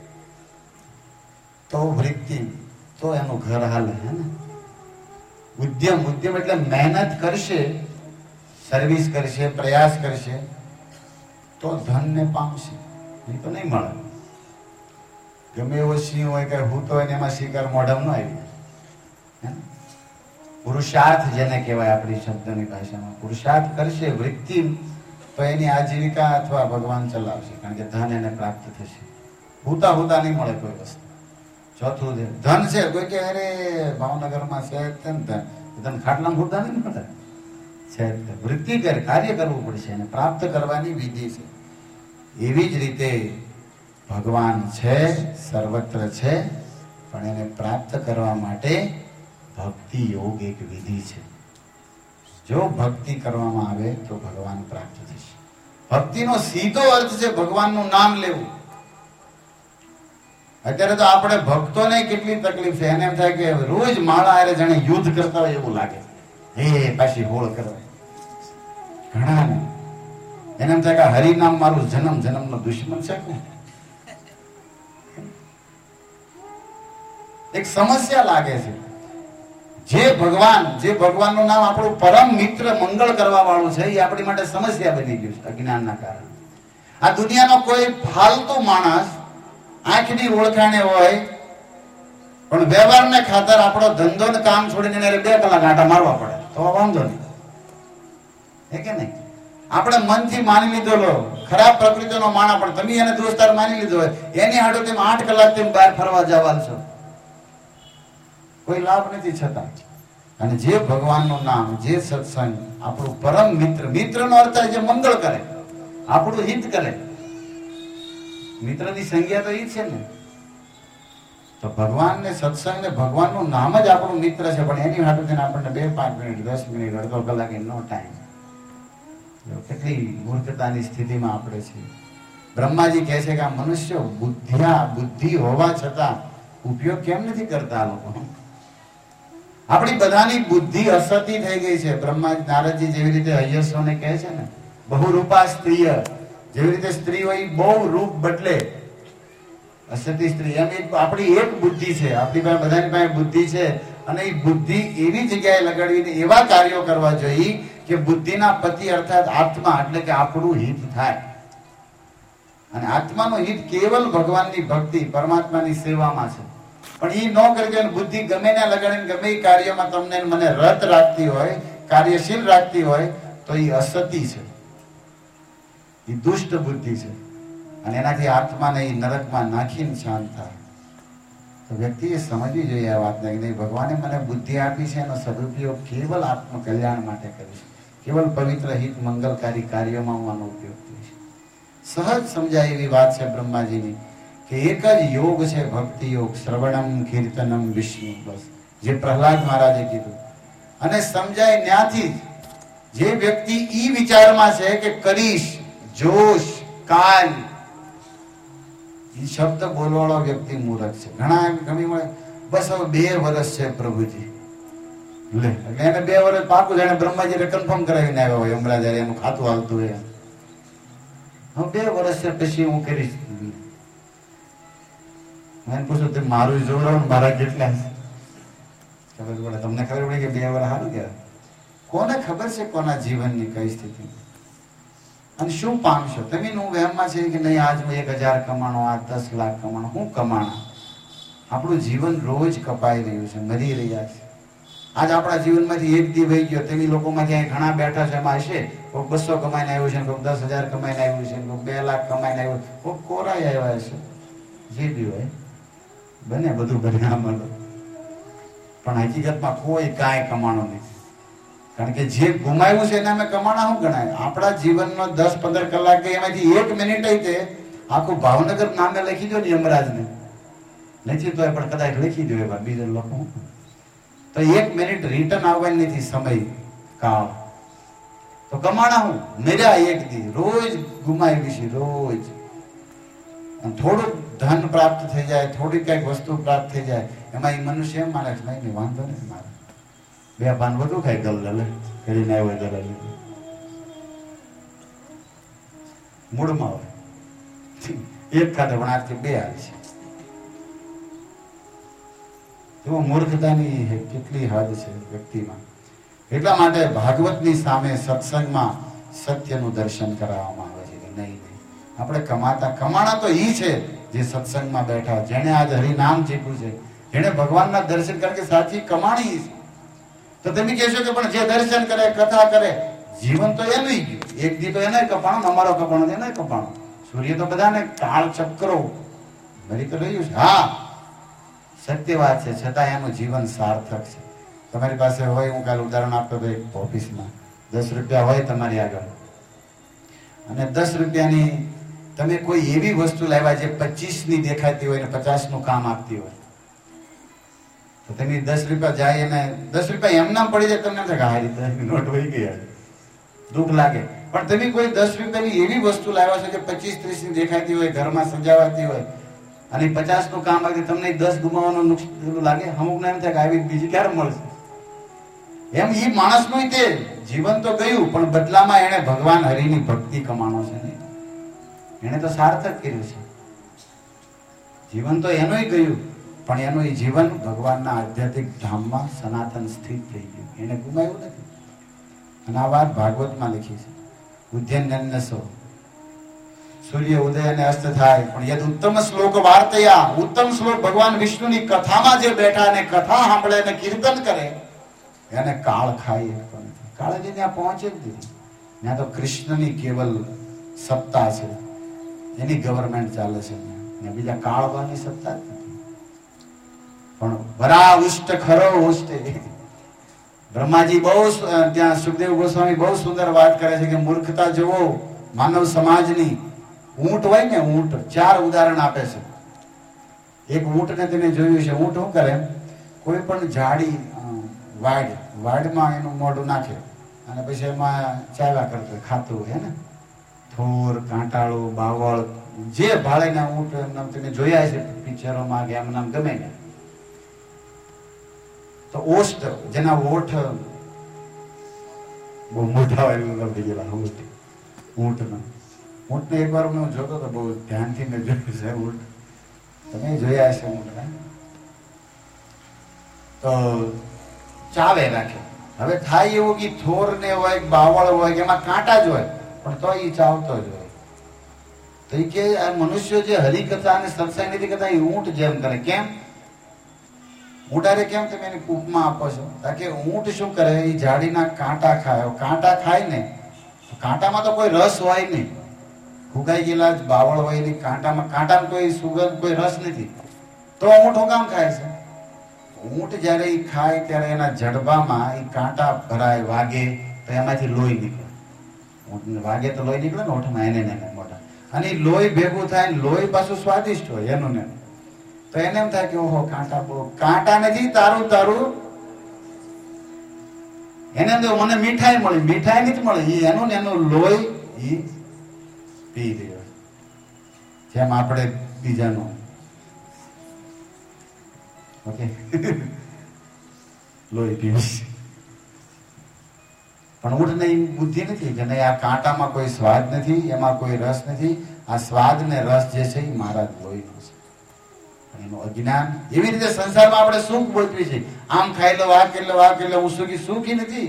તો વૃત્તિ, તો એનું ઘર હાલે. હે ને? ઉદ્યમ એટલે મહેનત કરશે, સર્વિસ કરશે, પ્રયાસ કરશે તો ધનને પામશે, નહીં તો નહીં મળે. ગમે એવો સિંહ હોય કે હૂતો હોય ને એમાં શિકાર મોઢમ ન આવી. પુરુષાર્થ જેને કહેવાય આપણી શબ્દની ભાષામાં, પુરુષાર્થ કરશે, વૃત્તિ, તો એની આજીવિકા અથવા ભગવાન ચલાવશે, કારણ કે ધન એને પ્રાપ્ત થશે. હૂતા નહીં મળે કોઈ વસ્તુ. ચોથું ધન છે. કોઈ કે અરે ભાવનગરમાં છે ધન ખાટલા હૂતા નહીં મળે છે. વૃત્તિ કરે, કાર્ય કરવું પડશે, એને પ્રાપ્ત કરવાની વિધિ છે. એવી જ રીતે ભગવાન છે, સર્વત્ર છે, પણ એને પ્રાપ્ત કરવા માટે ભક્તિ યોગ એક વિધિ છે. જો ભક્તિ કરવામાં આવે તો ભગવાન પ્રાપ્ત થશે. ભક્તિનો સીધો અર્થ છે ભગવાનનું નામ લેવું. અત્યારે તો આપણે ભક્તોને કેટલી તકલીફ છે. એને એમ થાય કે રોજ માળા હારે જાણે યુદ્ધ કરતા હોય એવું લાગે. પાછી હોળ કરવા ઘણા ને એને એમ થાય કે હરિનામ મારું જન્મનો દુશ્મન છે. એક સમસ્યા લાગે છે. જે ભગવાનનું નામ આપણું પરમ મિત્ર, મંગળ કરવા વાળું છે, એ આપણી માટે સમસ્યા બની ગયું છે અજ્ઞાનના કારણે. આ દુનિયાનો કોઈ ફાલતુ માણસ આંખની ઓળખાણે હોય, પણ વ્યવહારને ખાતર આપણો ધંધો ને કામ છોડીને 2 કલાક આંટા મારવા પડે તો વાંધો નહીં, હે કે નહીં? આપણે મનથી માની લીધો લો ખરાબ પ્રકૃતિનો માણસ, પણ તમે એને દોસ્તાર માની લીધો હોય, એની હાટુ તમે 8 કલાક તમે બહાર ફરવા જવા છો, કોઈ લાભ નથી. છતાં અને જે ભગવાનનું નામ, જે સત્સંગ, આપણું પરમ મિત્રનો અર્થ જે મંગળ કરે, આપણું હિત કરે. મિત્રની સંજ્ઞા તો એ છે ને. તો ભગવાન ને સત્સંગ ને ભગવાનનું નામ જ આપણું મિત્ર છે, પણ એની હાટુ થઈને આપણને 2-5 મિનિટ, 10 મિનિટ, અડધો કલાક નો ટાઈમ. કેટલી મૂર્ખતાની સ્થિતિમાં આપણે છીએ. બ્રહ્માજી કહે છે કે આ મનુષ્યો બુદ્ધિ હોવા છતાં ઉપયોગ કેમ નથી કરતા? આ લોકો, આપણી બધાની બુદ્ધિ અસતી થઈ ગઈ છે. નારદજી જેવી રીતે હૈયસોને કહે છે ને, બહુરૂપા સ્ત્રીય, જેવી રીતે સ્ત્રી હોય બહુ રૂપ બદલે, અસતી સ્ત્રી. એમ આપણી એક બુદ્ધિ છે, આપણી પાસે બધાની પાસે બુદ્ધિ છે, અને એ બુદ્ધિ એવી જગ્યાએ લગાડીને એવા કાર્યો કરવા જોઈએ કે બુદ્ધિના પતિ અર્થાત આત્મા, એટલે કે આપણું હિત થાય. અને આત્માનું હિત કેવલ ભગવાનની ભક્તિ, પરમાત્માની સેવામાં છે. પણ એ ન કરજો, બુદ્ધિ ગમે ને લગાડીને ગમે એ કાર્યમાં તમને મને રત રાખતી હોય, કાર્યશીલ રાખતી હોય, તો એ અસતી છે, એ દુષ્ટ બુદ્ધિ છે. અને એનાથી આત્માને એ નરકમાં નાખીને શાંત થાય. તો વ્યક્તિએ સમજવી જોઈએ આ વાતને કે નહીં, ભગવાને મને બુદ્ધિ આપી છે, એનો સદુપયોગ કેવલ આત્મ કલ્યાણ માટે કરીશ, કેવલ પવિત્ર હિત મંગલકારી કાર્યોમાં હું આનો ઉપયોગ કરીશ. સહજ સમજાય એવી વાત છે બ્રહ્માજીની કે એક જ યોગ છે ભક્તિ યોગ, શ્રવણમ કીર્તનમ વિષ્ણુ. બસ જે પ્રહલાદ મહારાજે કીધું. અને સમજાય ત્યાંથી જે વ્યક્તિ ઈ વિચારમાં છે કે કરીશ, જોશ, કાલ, એ શબ્દ બોલવાળો વ્યક્તિ મૂર્ખ છે. ઘણી મળે બસ હવે 2 વર્ષ છે પ્રભુજી, લે એટલે એને 2 વર્ષ પાકું જાણે બ્રહ્માજી કન્ફર્મ કરાવીને આવ્યા હોય, હમણાં જયારે એનું ખાતું હાલતું હોય, હું 2 વર્ષ છે પછી હું કરીશ. મને પૂછું તમે મારું જોડાવ, મારા કેટલા ખબર પડે, તમને ખબર પડે કે 2 વર્ષ સારું કહેવાય. કોને ખબર છે કોના જીવનની કઈ સ્થિતિ અને શું પામશો તમે? હું વહેમમાં છે કે નહીં આજ હું 1000 કમાણો, આ 10 લાખ કમાણો, હું કમાણા? આપણું જીવન રોજ કપાઈ રહ્યું છે, મરી રહ્યા છે. આજ આપણા જીવનમાંથી એક દી વહી ગયો, તેવી લોકોમાંથી અહીં ઘણા બેઠા છે, એમાં હશે કોઈ 200 કમાઈને આવ્યું છે, કોઈ 10,000 કમાઈને આવ્યું છે, કોઈ 2 લાખ કમાઈને આવ્યું, કોઈ કોરાઈ આવ્યા હશે. જે બી હોય બને, બધું પરિણામ, પણ હકીકતમાં કોઈ કાંઈ કમાણો નથી. કારણ કે જે ગુમાવ્યું છે એને અમે કમાણા શું ગણાય? આપણા જીવનનો 10-15 કલાક એમાંથી 1 મિનિટ તે આખું ભાવનગર નામે લખી દો ને યમરાજને, નથી તો પણ કદાચ લખી દો એવા બીજા લોકો, તો 1 મિનિટ રિટર્ન આવવાની નથી સમય કાળ, તો કમાણા હું મેરા એક દી રોજ ગુમાવી છે રોજ. થોડુંક ધન પ્રાપ્ત થઈ જાય, થોડી કઈક વસ્તુ પ્રાપ્ત થઈ જાય, એમાં એ મનુષ્ય એમ માને છે નહીં વાંધો નથી મારે, 2 પાન વધુ ખાઈ દલાલ કરીને આવ્યો દલાલ મૂળમાં હોય, 1 ખાતે પણ આજથી 2 આવી છે. તો મૂર્ખતાની કેટલી હદ છે વ્યક્તિમાં. એટલા માટે ભાગવતની સામે સત્સંગમાં સત્યનું દર્શન કરાવવામાં આવે છે કે નહીં આપણે કમાણા તો ઈ છે જે સત્સંગમાં બેઠા, જેને આજ હરિનામ જીપ્યું છે, જેને ભગવાનના દર્શન કરે કે સાચી કમાણી છે. તો તમે કહેશો કે પણ જે દર્શન કરે, કથા કરે, જીવન તો એનું ગયું, એક દી તો એને કપાણો, અમારો કપાણો એને કપાણો. સૂર્ય તો બધાને કાળ ચક્રો મરી તો રહ્યું છે. હા સત્ય વાત છે, છતાં એનું જીવન સાર્થક છે. તમારી પાસે હોય, હું કાલે ઉદાહરણ આપતો હતો, એક ઓફિસમાં 10 રૂપિયા હોય તમારી આગળ, અને 10 રૂપિયાની તમે કોઈ એવી વસ્તુ લાવ્યા જે 25ની દેખાતી હોય ને 50નું કામ આપતી હોય, તો તમે 10 રૂપિયા જાય અને 10 રૂપિયા એમ નામ પડી જાય, તમને એમ થાય કે આ રીતે નોટ વહી ગઈ, દુઃખ લાગે. પણ તમે કોઈ 10 રૂપિયાની એવી વસ્તુ લાવ્યા છો જે 25-30ની દેખાતી હોય, ઘરમાં સજાવાતી હોય, અને 50નું કામ આપતી, તમને 10 ગુમાવવાનું નુકસાન લાગે. અમુકને એમ થાય કે આવી બીજી ક્યારે મળશે. એમ એ માણસનું તે જીવન તો ગયું, પણ બદલામાં એને ભગવાન હરિની ભક્તિ કમાણો છે ને, એને તો સાર્થક કર્યું છે. જીવન તો એનું ગયું, પણ એનું જીવન ભગવાનના આધ્યાત્મિક ધામમાં સનાતન સ્થિત થઈ ગયું, એને ગુમાવ્યું નથી. અને આ વાત ભાગવતમાં લખી છે. ઉદ્યન્યન્નસો સૂર્ય ઉદય અને અસ્ત થાય, પણ યદ ઉત્તમ શ્લોક વાર્તયા, ઉત્તમ શ્લોક ભગવાન વિષ્ણુની કથામાં જે બેઠા અને કથા સાંભળે અને કીર્તન કરે, એને કાળ ખાઈ શકતો નથી. કાળજી ત્યાં પહોંચે જ નથી. ત્યાં તો કૃષ્ણની કેવલ સત્તા છે, એની ગવર્મેન્ટ ચાલે છે, બીજા કાળવાની સત્તા જ નથી. પણ વરા ઉષ્ટ ખરો ઉષ્ટ. બ્રહ્માજી બહુ ત્યાં સુખદેવ ગોસ્વામી બહુ સુંદર વાત કરે છે કે મૂર્ખતા જુઓ માનવ સમાજની. ઊંટ હોય ને, ઊંટ 4 ઉદાહરણ આપે છે. એક ઊંટને તમે જોયું છે, ઊંટ શું કરે, કોઈ પણ જાડી વાડમાં એનું મોઢું નાખે અને પછી એમાં ચાલ્યા કરતું હોય, ખાતું હોય ને, થોર, કાંટાળું, બાવળ, જે ભાળેના ઊંટ તમે જોયા છે પિક્ચરોમાં કે એમ નામ ગમે ને. તો ઓષ્ટ, જેના ઓઠ બહુ મોટા હોય લંબી ગયેલા ઊંટના. ઊંટને એકવાર હું જોતો હતો, બહુ ધ્યાનથી મેં જોયું છે ઊંટ, તમે જોયા છે ઊંટને. તો ચાવે રાખે. હવે થાય એવું કે થોર ને હોય, બાવળ હોય કે એમાં કાંટા જ હોય, પણ તો એ ચાવતો જ હોય. તો એ કે આ મનુષ્યો જે હરિકથા અને સત્સંગ નથી કરતા, એ ઊંટ જેમ કરે. કેમ ઊંટારે કેમ તમે એની ઉપમા આપો છો? કારણ કે ઊંટ શું કરે, એ ઝાડીના કાંટા ખાય. કાંટા ખાય ને, કાંટામાં તો કોઈ રસ હોય નહીં. ફૂંકાઈ ગયેલા બાવળ હોય એની કાંટામાં કોઈ સુગંધ, કોઈ રસ નથી. તો ઊંટ હું કામ ખાય છે? ઊંટ જયારે એ ખાય ત્યારે એના જડબામાં એ કાંટા ભરાય, વાગે, તો એમાંથી લોહી નીકળે. ઊંટને વાગે તો લોહી નીકળે ને ઓઠમાં, એને મોટા. અને એ લોહી ભેગું થાય, લોહી પાછું સ્વાદિષ્ટ હોય એનું ને. તો એને એમ થાય કે ઓહો કાંટા, બહુ કાંટા નથી, તારું એને મને મીઠાઈ મળી. મીઠાઈ નથી મળી, એનું ને એનું લોહી ઈ પી રહ્યો, જેમ આપણે બીજાનું. ઓકે લોહી પીવું. પણ ઊંટને એ બુદ્ધિ નથી કે નહીં, આ કાંટામાં કોઈ સ્વાદ નથી, એમાં કોઈ રસ નથી. આ સ્વાદ ને રસ જે છે એ મારા લોહીનો છે. એનું અજ્ઞાન. એવી રીતે સંસારમાં આપણે સુખ બોલવી છે, આમ ખાઈ લો, આ કરી લો, આ કરી લો, હું સુખી નથી.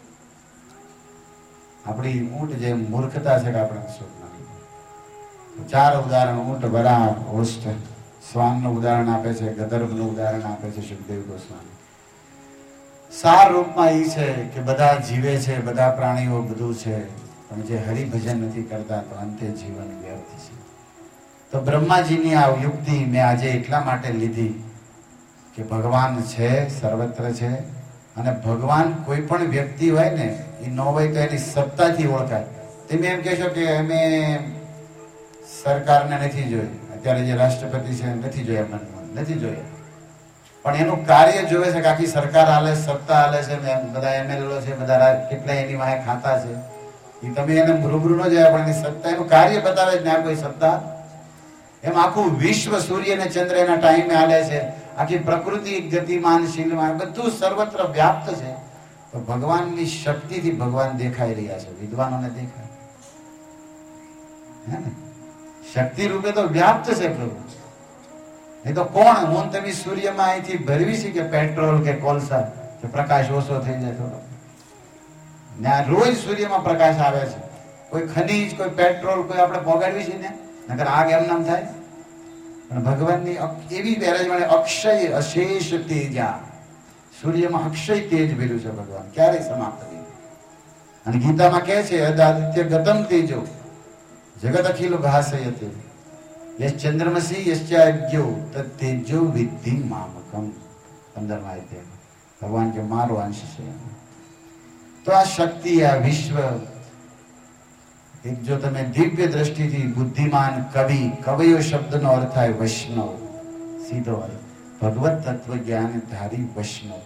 આપણી ઊંટ જે મૂર્ખતા છે કે આપણે સુખ નથી. 4 ઉદાહરણ ઊંટ, વરા, ઓષ્ટ, શ્વાનનું ઉદાહરણ આપે છે, ગદર્ભનું ઉદાહરણ આપે છે સુખદેવ ગોસ્વામી. સાર રૂપમાં એ છે કે બધા જીવે છે, બધા પ્રાણીઓ બધું છે, પણ જે હરિભજન નથી કરતા તો અંતે જીવન વ્યર્થ છે. તો બ્રહ્માજીની આ યુક્તિ મેં આજે એટલા માટે લીધી કે ભગવાન છે, સર્વત્ર છે, અને ભગવાન કોઈ પણ વ્યક્તિ હોય ને એ ન હોય તો એની સત્તાથી ઓળખાય. તમે એમ કહેશો કે અમે સરકારને નથી જોઈ, અત્યારે જે રાષ્ટ્રપતિ છે નથી જોયા, નથી જોયા, પણ એનું કાર્ય જોવે છે કે આખી સરકાર હાલે, સત્તા હાલે છે, બધા એમએલએ છે, બધા કેટલા એની વાહે ખાતા છે. એ તમે એને રૂબરૂ ન જોયા, પણ એની સત્તા એનું કાર્ય બતાવે જ ને આ કોઈ સત્તા. એમ આખું વિશ્વ સૂર્ય અને ચંદ્ર એના ટાઈમે હાલે છે, આખી પ્રકૃતિ ગતિમાનશીલમાં બધું સર્વત્ર વ્યાપ્ત છે. તો ભગવાનની શક્તિથી ભગવાન દેખાઈ રહ્યા છે, વિદ્વાનોને દેખાય હે ને, શક્તિ રૂપે તો વ્યાપ્ત છે પ્રભુ. નહીં તો કોણ હું તમે સૂર્યમાં અહીંથી ભરવી છે કે પેટ્રોલ કે કોલસા કે પ્રકાશ ઓછો થઈ જાય થોડો? રોજ સૂર્યમાં પ્રકાશ આવે છે. કોઈ ખનીજ, કોઈ પેટ્રોલ, કોઈ આપણે પોગાડવી છે ને, નકર આગ એમ નામ થાય. પણ ભગવાનની એવી બેરેજમાં અક્ષય અશેષ તેજા, સૂર્યમાં અક્ષય તેજ ભર્યું છે ભગવાન, ક્યારેય સમાપ્ત નહીં. અને ગીતામાં કહે છે અદાદિત્ય ગતમ તેજો જગત અખિલ ભાસયતે યશ ચંદ્રમસી યશ્ચાગ્યો તત્તેજો વિદ્ધિ મામકમ. 15મા અધ્યાય ભગવાન કે મારો અંશ છે. તો આ શક્તિ, આ વિશ્વ, એક જો તમે દિવ્ય દ્રષ્ટિથી બુદ્ધિમાન કવિ, કવિઓ શબ્દનો અર્થ થાય વૈષ્ણવ, સીધો અર્થ ભગવત તત્વ જ્ઞાન ધારી વૈષ્ણવ.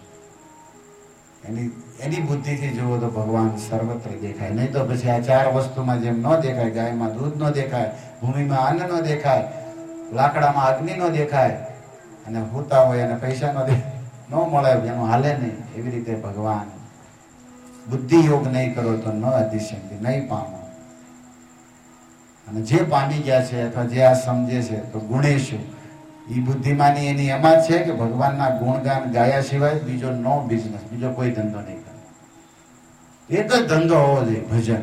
એની બુદ્ધિથી જુઓ તો ભગવાન સર્વત્ર દેખાય. નહીં તો પછી આ ચાર વસ્તુમાં જેમ ન દેખાય, ગાયમાં દૂધ ન દેખાય, ભૂમિમાં અન્ન ન દેખાય, લાકડામાં અગ્નિ ન દેખાય, અને હોતા હોય અને પૈસા ન મળે, એનું હાલે નહીં. એવી રીતે ભગવાન બુદ્ધિ યોગ નહીં કરો તો ન અતિશક્તિ નહીં પામો. અને જે પામી ગયા છે અથવા જે આ સમજે છે તો ગુણેશું, એ બુદ્ધિમાની એની એમાં છે કે ભગવાનના ગુણગાન ગાયા સિવાય બીજો નો બિઝનેસ, બીજો કોઈ ધંધો નહીં કરે. એક જ ધંધો હોવો જોઈએ, ભજન.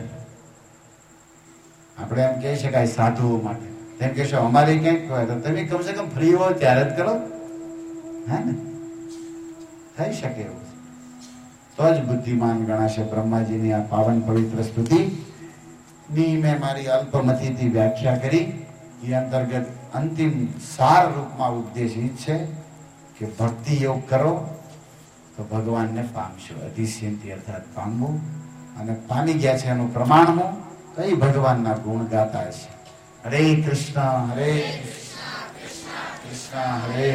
આપણે એમ કહી શકાય સાધુઓ માટે, તેમ કહેશો અમારે ક્યાંક હોય તો તમે કમસે કમ ફ્રી હો ત્યારે જ કરો, હે ને? થઈ શકે એવું તો જ બુદ્ધિમાન ગણાશે. બ્રહ્માજીની આ પાવન પવિત્ર સ્તુતિ ની મેં મારી અલ્પમતીથી વ્યાખ્યા કરી. એ અંતર્ગત અંતિમ સાર રૂપમાં ઉપદેશ એ છે કે ભક્તિ યોગ કરો તો ભગવાનને પામશો. અતિશયંતી અર્થાત પામવું, અને પામી ગયા છે એનું પ્રમાણ હું કઈ ભગવાનના ગુણ ગાતા છે. હરે કૃષ્ણ હરે કૃષ્ણ હરે.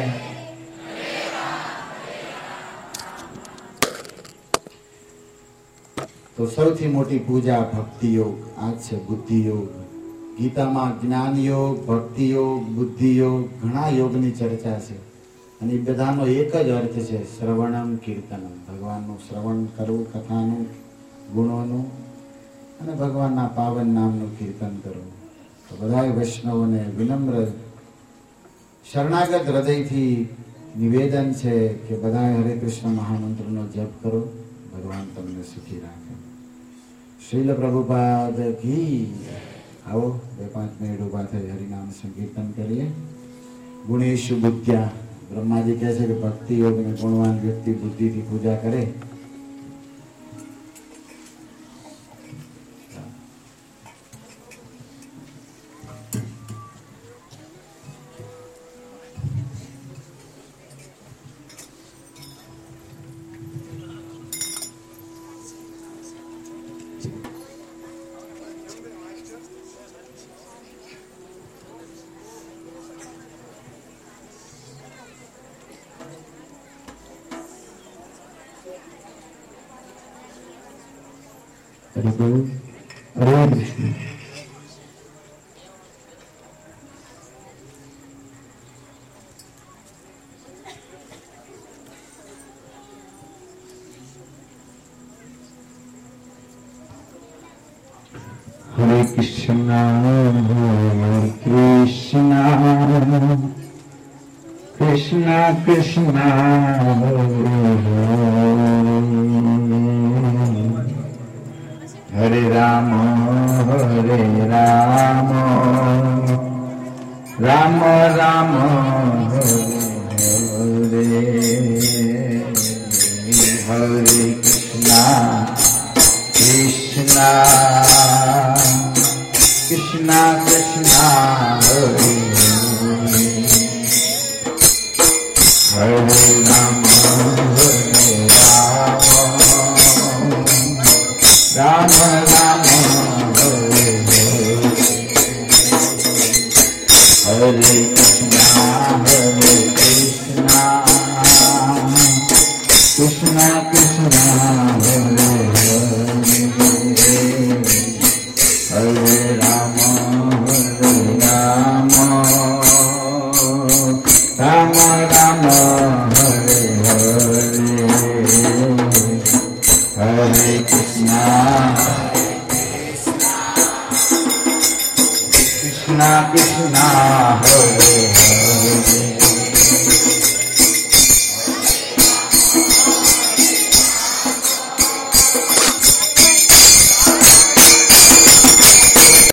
તો સૌથી મોટી પૂજા ભક્તિ યોગ આ છે, બુદ્ધિ યોગ. ગીતામાં જ્ઞાન યોગ, ભક્તિ યોગ, બુદ્ધિ યોગ, ઘણા યોગની ચર્ચા છે. અને એ બધાનો એક જ અર્થ છે શ્રવણમ કીર્તનમ. ભગવાનનું શ્રવણ કરવું, કથાનું, ગુણોનું, અને ભગવાનના પાવન નામનું કીર્તન કરવું. તો બધા વૈષ્ણવોને વિનમ્ર શરણાગત હૃદયથી નિવેદન છે કે બધા હરે કૃષ્ણ મહામંત્રનો જપ કરો, ભગવાન તમને સુખી રાખે. શ્રીલ પ્રભુપાદ કી. આવો 2-5 મિનિટ ઉભા થઈ હરિનામ સંકીર્તન કરીએ. ગુણેશુ બુદ્ધ્યા. બ્રહ્માજી કહે છે કે ભક્તિ યોગ અને ગુણવાન વ્યક્તિ બુદ્ધિથી પૂજા કરે. Hare Krishna, Hare Krishna, Krishna Krishna, Hare Hare Rama, Hare Rama, Rama Rama, Hare Hare, Hare Krishna, Krishna Krishna Krishna, Hare Hare Rama, Hare Rama, Ram Ram Hare Hare Hare Krishna Krishna Krishna Hare Hare Hare Ram Ram Ram Hare Hare Hare Krishna Krishna Krishna Hare Hare